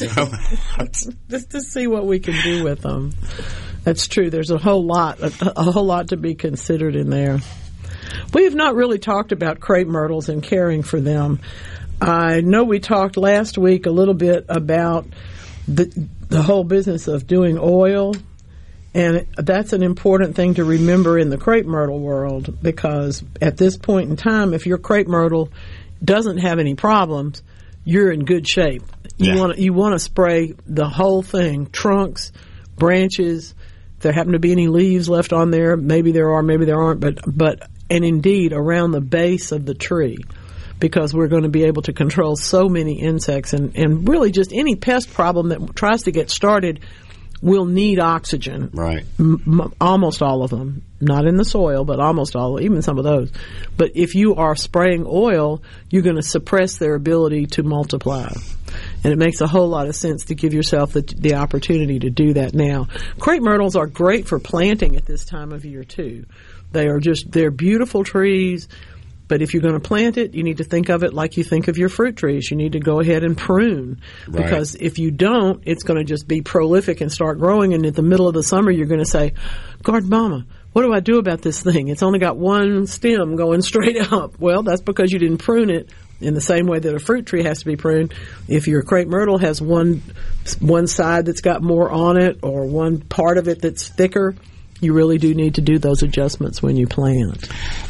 Just to see what we can do with them. That's true. There's a whole lot to be considered in there. We have not really talked about crepe myrtles and caring for them. I know we talked last week a little bit about the whole business of doing oil, and that's an important thing to remember in the crepe myrtle world, because at this point in time, if your crepe myrtle doesn't have any problems, you're in good shape. You want to spray the whole thing, trunks, branches. If there happen to be any leaves left on there, maybe there are, maybe there aren't, but and indeed around the base of the tree, because we're going to be able to control so many insects, and really just any pest problem that tries to get started will need oxygen. Right. Almost all of them. Not in the soil, but almost all, even some of those. But if you are spraying oil, you're going to suppress their ability to multiply. And it makes a whole lot of sense to give yourself the opportunity to do that now. Crepe myrtles are great for planting at this time of year, too. They're beautiful trees. But if you're going to plant it, you need to think of it like you think of your fruit trees. You need to go ahead and prune. Right. Because if you don't, it's going to just be prolific and start growing. And at the middle of the summer, you're going to say, Garden Mama, what do I do about this thing? It's only got one stem going straight up. Well, that's because you didn't prune it in the same way that a fruit tree has to be pruned. If your crepe myrtle has one side that's got more on it, or one part of it that's thicker, you really do need to do those adjustments when you plant.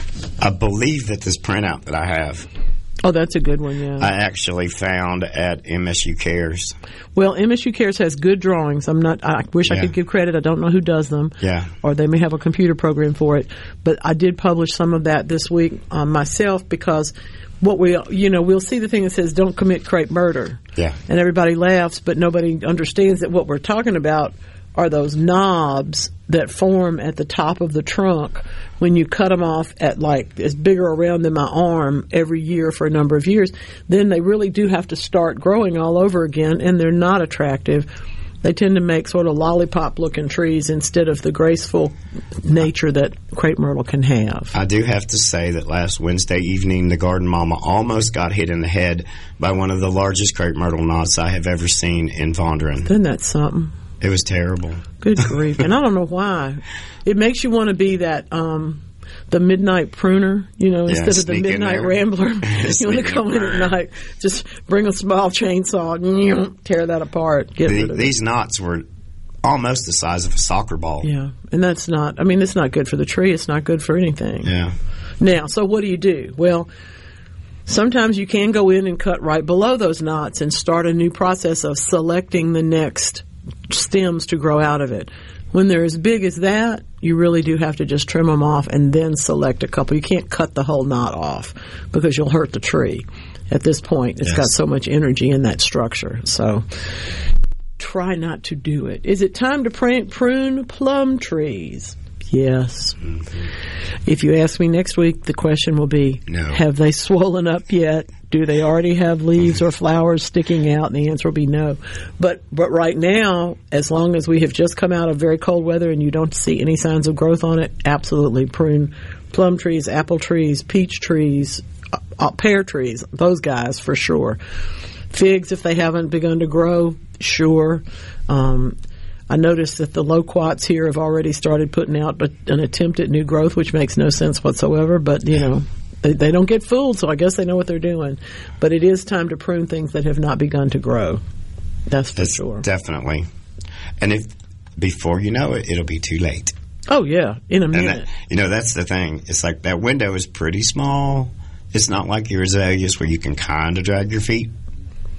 I believe that this printout that I have. Oh, that's a good one, yeah. I actually found at MSU Cares. Well, MSU Cares has good drawings. I wish I could give credit. I don't know who does them. Yeah. Or they may have a computer program for it. But I did publish some of that this week myself, because we'll see the thing that says don't commit crepe murder. Yeah. And everybody laughs, but nobody understands that what we're talking about are those knobs that form at the top of the trunk when you cut them off at like as bigger around than my arm every year for a number of years. Then they really do have to start growing all over again, and they're not attractive. They tend to make sort of lollipop-looking trees instead of the graceful nature that crepe myrtle can have. I do have to say that last Wednesday evening, the Garden Mama almost got hit in the head by one of the largest crepe myrtle knots I have ever seen in Vondren. Isn't that something? It was terrible. Good grief. And I don't know why. It makes you want to be that, the midnight pruner, instead of the midnight rambler. You want to go in at night, just bring a small chainsaw and tear that apart. Get rid of these knots were almost the size of a soccer ball. Yeah. And it's not good for the tree. It's not good for anything. Yeah. Now, so what do? Well, sometimes you can go in and cut right below those knots and start a new process of selecting the next stems to grow out of it. When they're as big as that, you really do have to just trim them off and then select a couple. You can't cut the whole knot off because you'll hurt the tree. At this point, it's got so much energy in that structure. So try not to do it. Is it time to prune plum trees? Yes. Mm-hmm. If you ask me next week, the question will be, have they swollen up yet? Do they already have leaves or flowers sticking out? And the answer will be no. But right now, as long as we have just come out of very cold weather and you don't see any signs of growth on it, absolutely prune plum trees, apple trees, peach trees, pear trees, those guys for sure. Figs, if they haven't begun to grow, sure. I noticed that the loquats here have already started putting out an attempt at new growth, which makes no sense whatsoever, but, they don't get fooled, so I guess they know what they're doing. But it is time to prune things that have not begun to grow. That's for sure. Definitely. And if before you know it, it'll be too late. Oh, yeah, in a minute. That's the thing. It's like that window is pretty small. It's not like your azaleas where you can kind of drag your feet.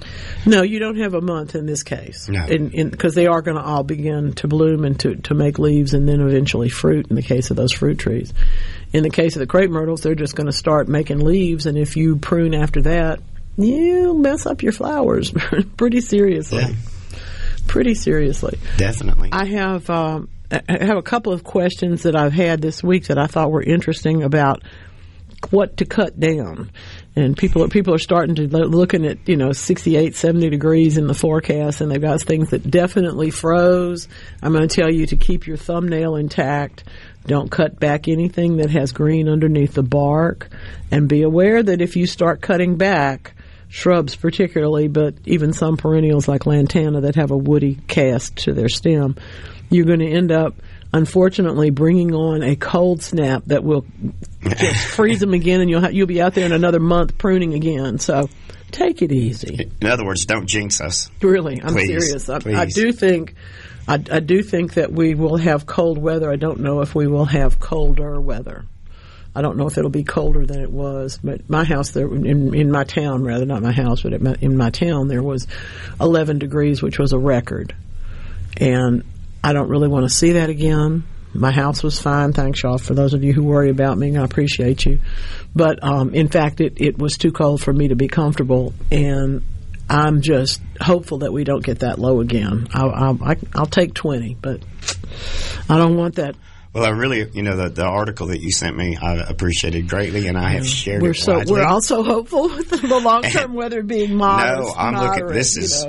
No, you don't have a month in this case. No. Because they are going to all begin to bloom and to make leaves and then eventually fruit in the case of those fruit trees. In the case of the crepe myrtles, they're just going to start making leaves, and if you prune after that, you mess up your flowers pretty seriously. Yeah. Pretty seriously. Definitely. I have a couple of questions that I've had this week that I thought were interesting about what to cut down. And people are starting to looking at 68, 70 degrees in the forecast, and they've got things that definitely froze. I'm going to tell you to keep your thumbnail intact. Don't cut back anything that has green underneath the bark, and be aware that if you start cutting back, shrubs particularly, but even some perennials like lantana that have a woody cast to their stem, you're going to end up, unfortunately, bringing on a cold snap that will just freeze them again, and you'll be out there in another month pruning again. So take it easy. In other words, don't jinx us. Really, I'm Please. serious. Please. I do think that we will have cold weather. I don't know if we will have colder weather. I don't know if it'll be colder than it was, but my house there, in my town, rather, not my house, but in my town, there was 11 degrees, which was a record. And I don't really want to see that again. My house was fine. Thanks, y'all, for those of you who worry about me. I appreciate you. But, in fact, it was too cold for me to be comfortable, and I'm just hopeful that we don't get that low again. I'll take 20, but I don't want that. Well, I really, the article that you sent me, I appreciated greatly, and I have shared it widely. We're also hopeful with the long-term weather being modest. No, I'm looking. This is,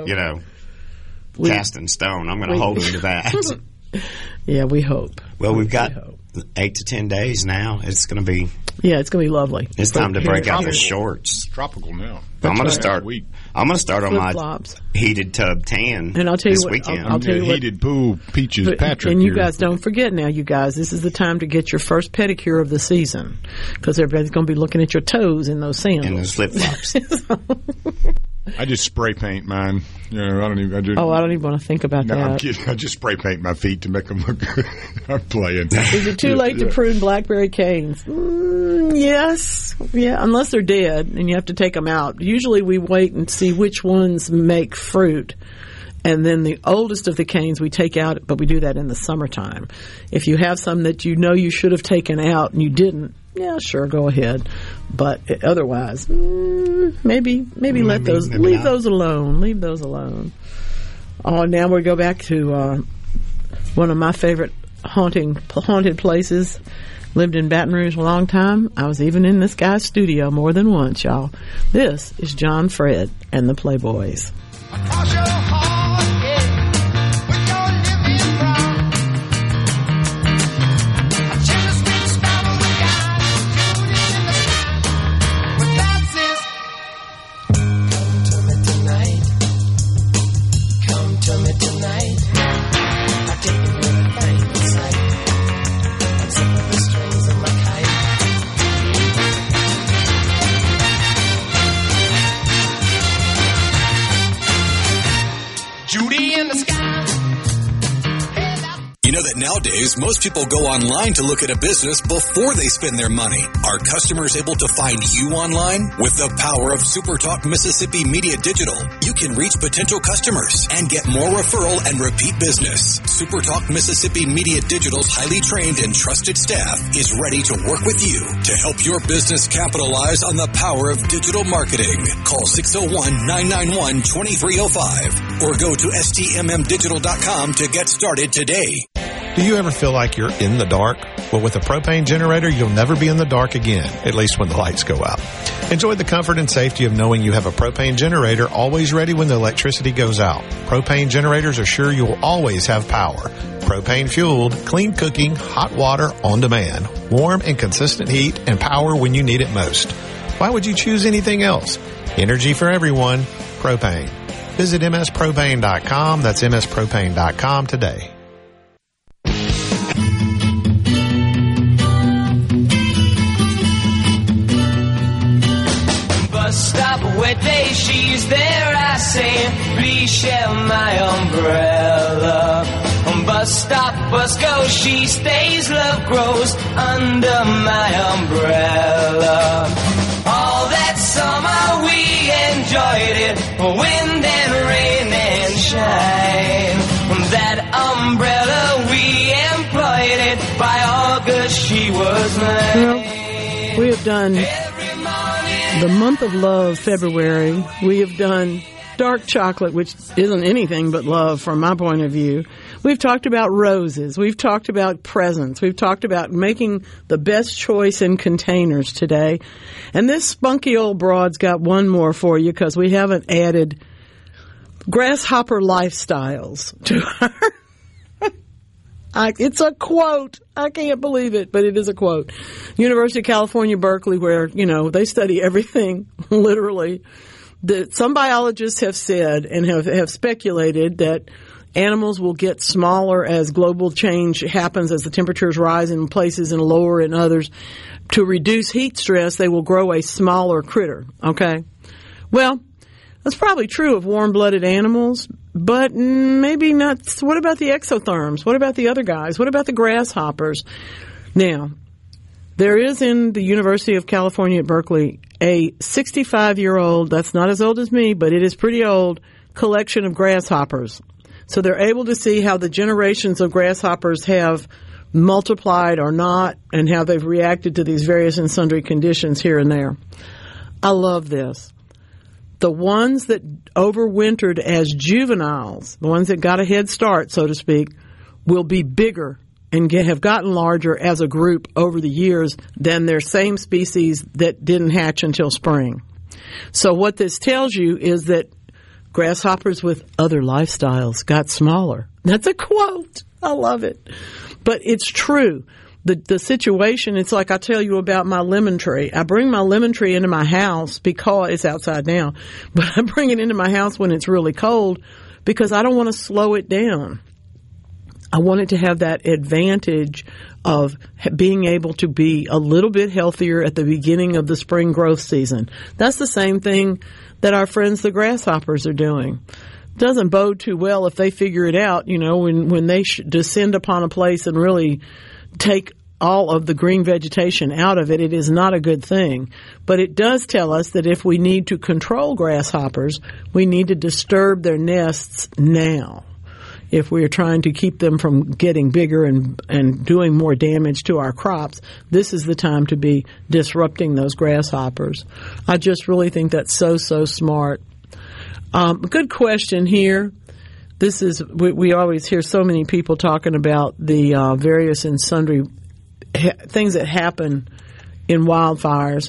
cast in stone. I'm going to hold him to that. Yeah, we hope. Well, we've got 8 to 10 days now. It's going to be. Yeah, it's going to be lovely. It's time to break out the shorts. It's tropical now. I'm going to start. I'm going to start on Flip-flops. my heated tub tan. And I'll tell you this what. weekend. I'll tell you what. Heated pool peaches, Patrick. And you guys don't forget now. You guys, this is the time to get your first pedicure of the season, because everybody's going to be looking at your toes in those sandals and those flip flops. I just spray paint mine. I don't even. I don't even want to think about that. I'm kidding. I just spray paint my feet to make them look good. I'm playing. Is it too late to prune blackberry canes? Yes. Yeah, unless they're dead and you have to take them out. Usually we wait and see which ones make fruit. And then the oldest of the canes we take out, but we do that in the summertime. If you have some that you should have taken out and you didn't, yeah, sure, go ahead. But otherwise, maybe leave those alone. Leave those alone. Oh, now we go back to one of my favorite haunted places. Lived in Baton Rouge a long time. I was even in this guy's studio more than once, y'all. This is John Fred and the Playboys. Nowadays, most people go online to look at a business before they spend their money. Are customers able to find you online? With the power of SuperTalk Mississippi Media Digital, you can reach potential customers and get more referral and repeat business. SuperTalk Mississippi Media Digital's highly trained and trusted staff is ready to work with you to help your business capitalize on the power of digital marketing. Call 601-991-2305 or go to stmmdigital.com to get started today. Do you ever feel like you're in the dark? Well, with a propane generator, you'll never be in the dark again, at least when the lights go out. Enjoy the comfort and safety of knowing you have a propane generator always ready when the electricity goes out. Propane generators assure you'll always have power. Propane fueled, clean cooking, hot water on demand, warm and consistent heat, and power when you need it most. Why would you choose anything else? Energy for everyone. Propane. Visit mspropane.com. That's mspropane.com today. Stop, wait, she's there, I say, please share my umbrella. Bus stop, bus go, she stays, love grows under my umbrella. All that summer we enjoyed it, wind and she was late. Well, we have done the month of love, February. We have done dark chocolate, which isn't anything but love from my point of view. We've talked about roses. We've talked about presents. We've talked about making the best choice in containers today. And this spunky old broad's got one more for you because we haven't added grasshopper lifestyles to her. It's a quote. I can't believe it, but it is a quote. University of California, Berkeley, where, they study everything, literally. Some biologists have said and have speculated that animals will get smaller as global change happens, as the temperatures rise in places and lower in others. To reduce heat stress, they will grow a smaller critter, okay? Well, that's probably true of warm-blooded animals, but maybe not. What about the exotherms? What about the other guys? What about the grasshoppers? Now, there is in the University of California at Berkeley a 65-year-old, that's not as old as me, but it is pretty old, collection of grasshoppers. So they're able to see how the generations of grasshoppers have multiplied or not and how they've reacted to these various and sundry conditions here and there. I love this. The ones that overwintered as juveniles, the ones that got a head start, so to speak, will be bigger and have gotten larger as a group over the years than their same species that didn't hatch until spring. So what this tells you is that grasshoppers with other lifestyles got smaller. That's a quote. I love it. But it's true. The situation, it's like I tell you about my lemon tree. I bring my lemon tree into my house because it's outside now, but I bring it into my house when it's really cold because I don't want to slow it down. I want it to have that advantage of being able to be a little bit healthier at the beginning of the spring growth season. That's the same thing that our friends the grasshoppers are doing. Doesn't bode too well if they figure it out, when they descend upon a place and really take all of the green vegetation out of it. It is not a good thing. But it does tell us that if we need to control grasshoppers, we need to disturb their nests now. If we are trying to keep them from getting bigger and doing more damage to our crops, this is the time to be disrupting those grasshoppers. I just really think that's so smart. Good question here. This is, we always hear so many people talking about the various and sundry things that happen in wildfires.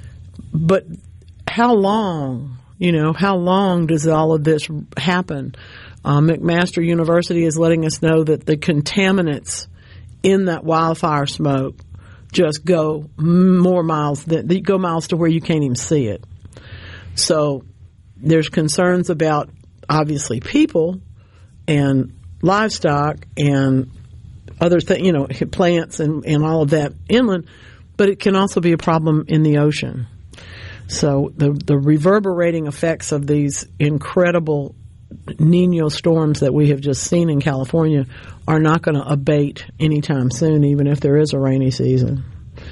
But how long, how long does all of this happen? McMaster University is letting us know that the contaminants in that wildfire smoke just go more miles. They go miles to where you can't even see it. So there's concerns about, obviously, people and livestock and other things, plants and all of that inland, but it can also be a problem in the ocean. So the reverberating effects of these incredible Nino storms that we have just seen in California are not going to abate anytime soon, even if there is a rainy season.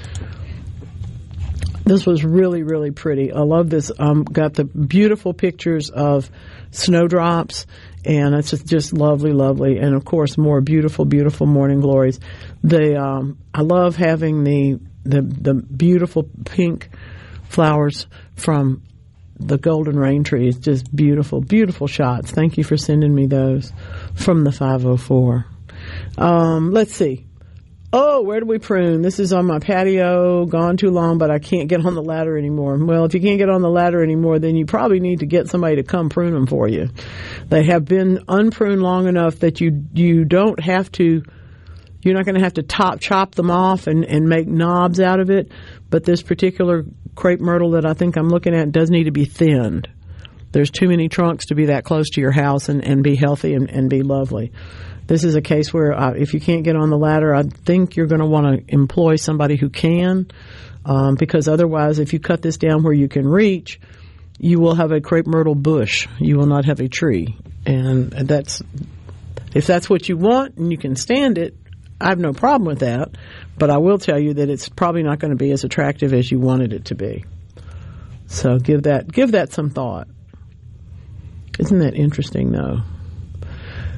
This was really, really pretty. I love this. Got the beautiful pictures of snowdrops, and it's just lovely, lovely. And of course, more beautiful, beautiful morning glories. I love having the beautiful pink flowers from the golden rain tree. Is just beautiful, beautiful shots. Thank you for sending me those from the 504. Let's see. Oh, where do we prune? This is on my patio, gone too long, but I can't get on the ladder anymore. Well, if you can't get on the ladder anymore, then you probably need to get somebody to come prune them for you. They have been unpruned long enough that you don't have to, you're not going to have to chop them off and make knobs out of it. But this particular crepe myrtle that I think I'm looking at does need to be thinned. There's too many trunks to be that close to your house and be healthy and be lovely. This is a case where if you can't get on the ladder, I think you're going to want to employ somebody who can, because otherwise, if you cut this down where you can reach, you will have a crepe myrtle bush. You will not have a tree. And if that's what you want and you can stand it, I have no problem with that. But I will tell you that it's probably not going to be as attractive as you wanted it to be. So give that some thought. Isn't that interesting, though?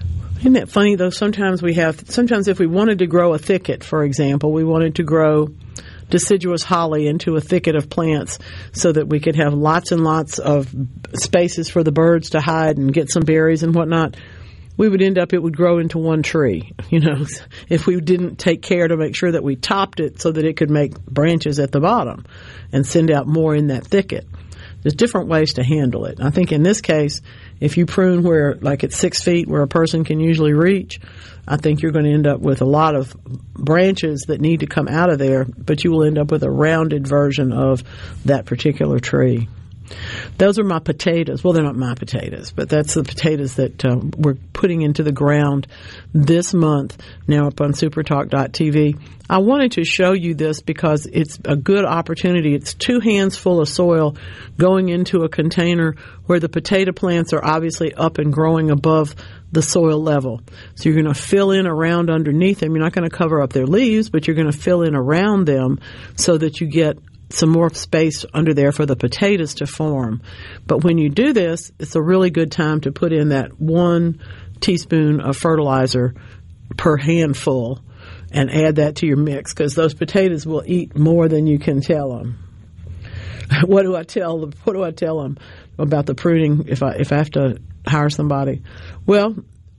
Isn't that funny, though? Sometimes if we wanted to grow a thicket, for example, we wanted to grow deciduous holly into a thicket of plants so that we could have lots and lots of spaces for the birds to hide and get some berries and whatnot, we would end up, it would grow into one tree, if we didn't take care to make sure that we topped it so that it could make branches at the bottom and send out more in that thicket. There's different ways to handle it. I think in this case, if you prune where, like at 6 feet where a person can usually reach, I think you're going to end up with a lot of branches that need to come out of there, but you will end up with a rounded version of that particular tree. Those are my potatoes. Well, they're not my potatoes, but that's the potatoes that we're putting into the ground this month now up on supertalk.tv. I wanted to show you this because it's a good opportunity. It's 2 hands full of soil going into a container where the potato plants are obviously up and growing above the soil level. So you're going to fill in around underneath them. You're not going to cover up their leaves, but you're going to fill in around them so that you get some more space under there for the potatoes to form. But when you do this, it's a really good time to put in that 1 teaspoon of fertilizer per handful and add that to your mix, because those potatoes will eat more than you can tell them. What do I tell them about the pruning if I have to hire somebody? Well,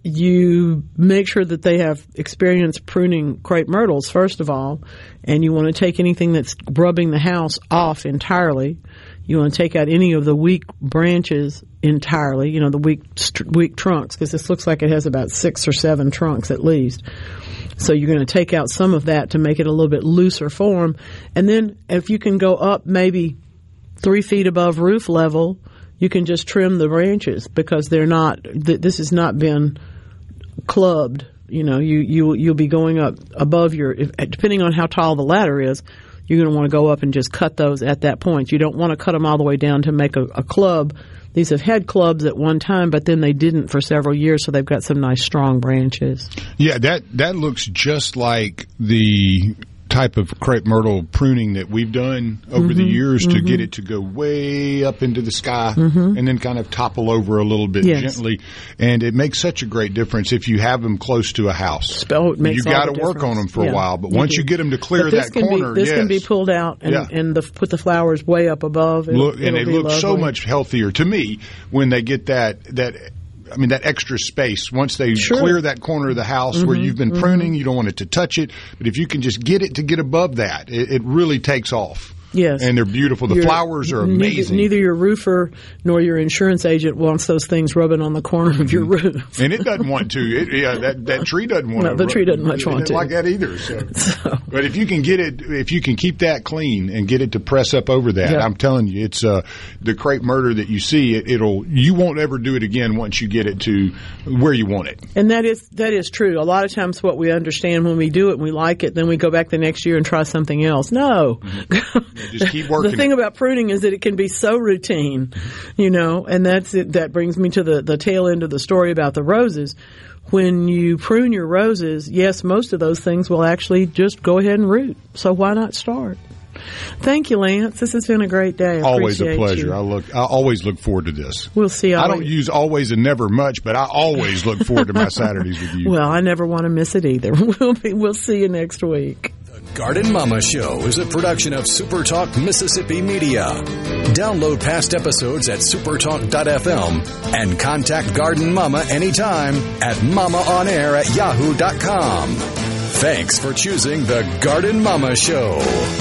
you make sure that they have experience pruning crepe myrtles, first of all, and you want to take anything that's rubbing the house off entirely. You want to take out any of the weak branches entirely, the weak trunks, because this looks like it has about 6 or 7 trunks at least. So you're going to take out some of that to make it a little bit looser form. And then if you can go up maybe 3 feet above roof level, you can just trim the branches, because this has not been clubbed. You'll be going up above depending on how tall the ladder is, you're going to want to go up and just cut those at that point. You don't want to cut them all the way down to make a club. These have had clubs at one time, but then they didn't for several years, so they've got some nice strong branches. Yeah, that looks just like the type of crepe myrtle pruning that we've done over the years to get it to go way up into the sky and then kind of topple over a little bit gently. And it makes such a great difference if you have them close to a house. You've got to work on them for a while, but once you get them to clear that corner, this can be pulled out and put the flowers way up above. They look so much healthier to me when they get that extra space. Once they clear that corner of the house where you've been pruning, you don't want it to touch it. But if you can just get it to get above that, it really takes off. Yes. And they're beautiful. The flowers are amazing. Neither your roofer nor your insurance agent wants those things rubbing on the corner of your roof. And it doesn't want to. That tree doesn't want to. No, the tree doesn't much want to. Like that either. So. But if you can get it, if you can keep that clean and get it to press up over that, I'm telling you, it's the crepe myrtle that you see. You won't ever do it again once you get it to where you want it. And that is true. A lot of times, what we understand when we do it and we like it, then we go back the next year and try something else. No. Just keep working. The thing about pruning is that it can be so routine, and that's it. That brings me to the tail end of the story about the roses. When you prune your roses, yes, most of those things will actually just go ahead and root. So why not start? Thank you, Lance. This has been a great day. Always a pleasure. I always look forward to this. We'll see. I don't use always and never much, but I always look forward to my Saturdays with you. Well, I never want to miss it either. We'll see you next week. Garden Mama Show is a production of SuperTalk Mississippi Media. Download past episodes at supertalk.fm and contact Garden Mama anytime at mamaonair@yahoo.com. Thanks for choosing the Garden Mama Show.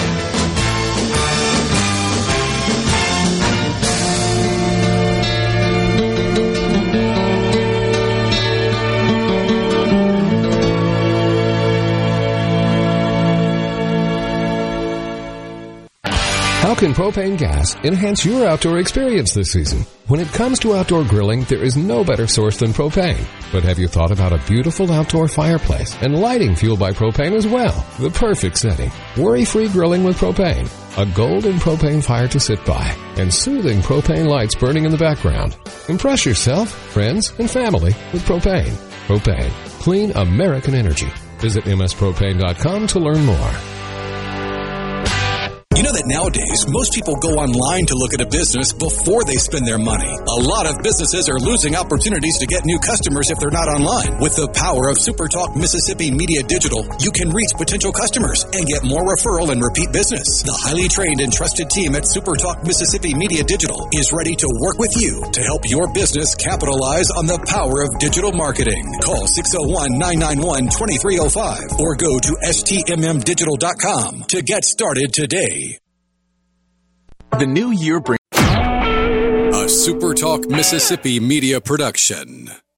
How can propane gas enhance your outdoor experience this season? When it comes to outdoor grilling, there is no better source than propane. But have you thought about a beautiful outdoor fireplace and lighting fueled by propane as well? The perfect setting. Worry-free grilling with propane. A golden propane fire to sit by. And soothing propane lights burning in the background. Impress yourself, friends, and family with propane. Propane. Clean American energy. Visit mspropane.com to learn more. know that nowadays most people go online to look at a business before they spend their money? A lot of businesses are losing opportunities to get new customers if they're not online. With the power of SuperTalk Mississippi Media Digital, you can reach potential customers and get more referral and repeat business. The highly trained and trusted team at SuperTalk Mississippi Media Digital is ready to work with you to help your business capitalize on the power of digital marketing. Call 601-991-2305 or go to stmmdigital.com to get started today. The new year brings a SuperTalk Mississippi media production.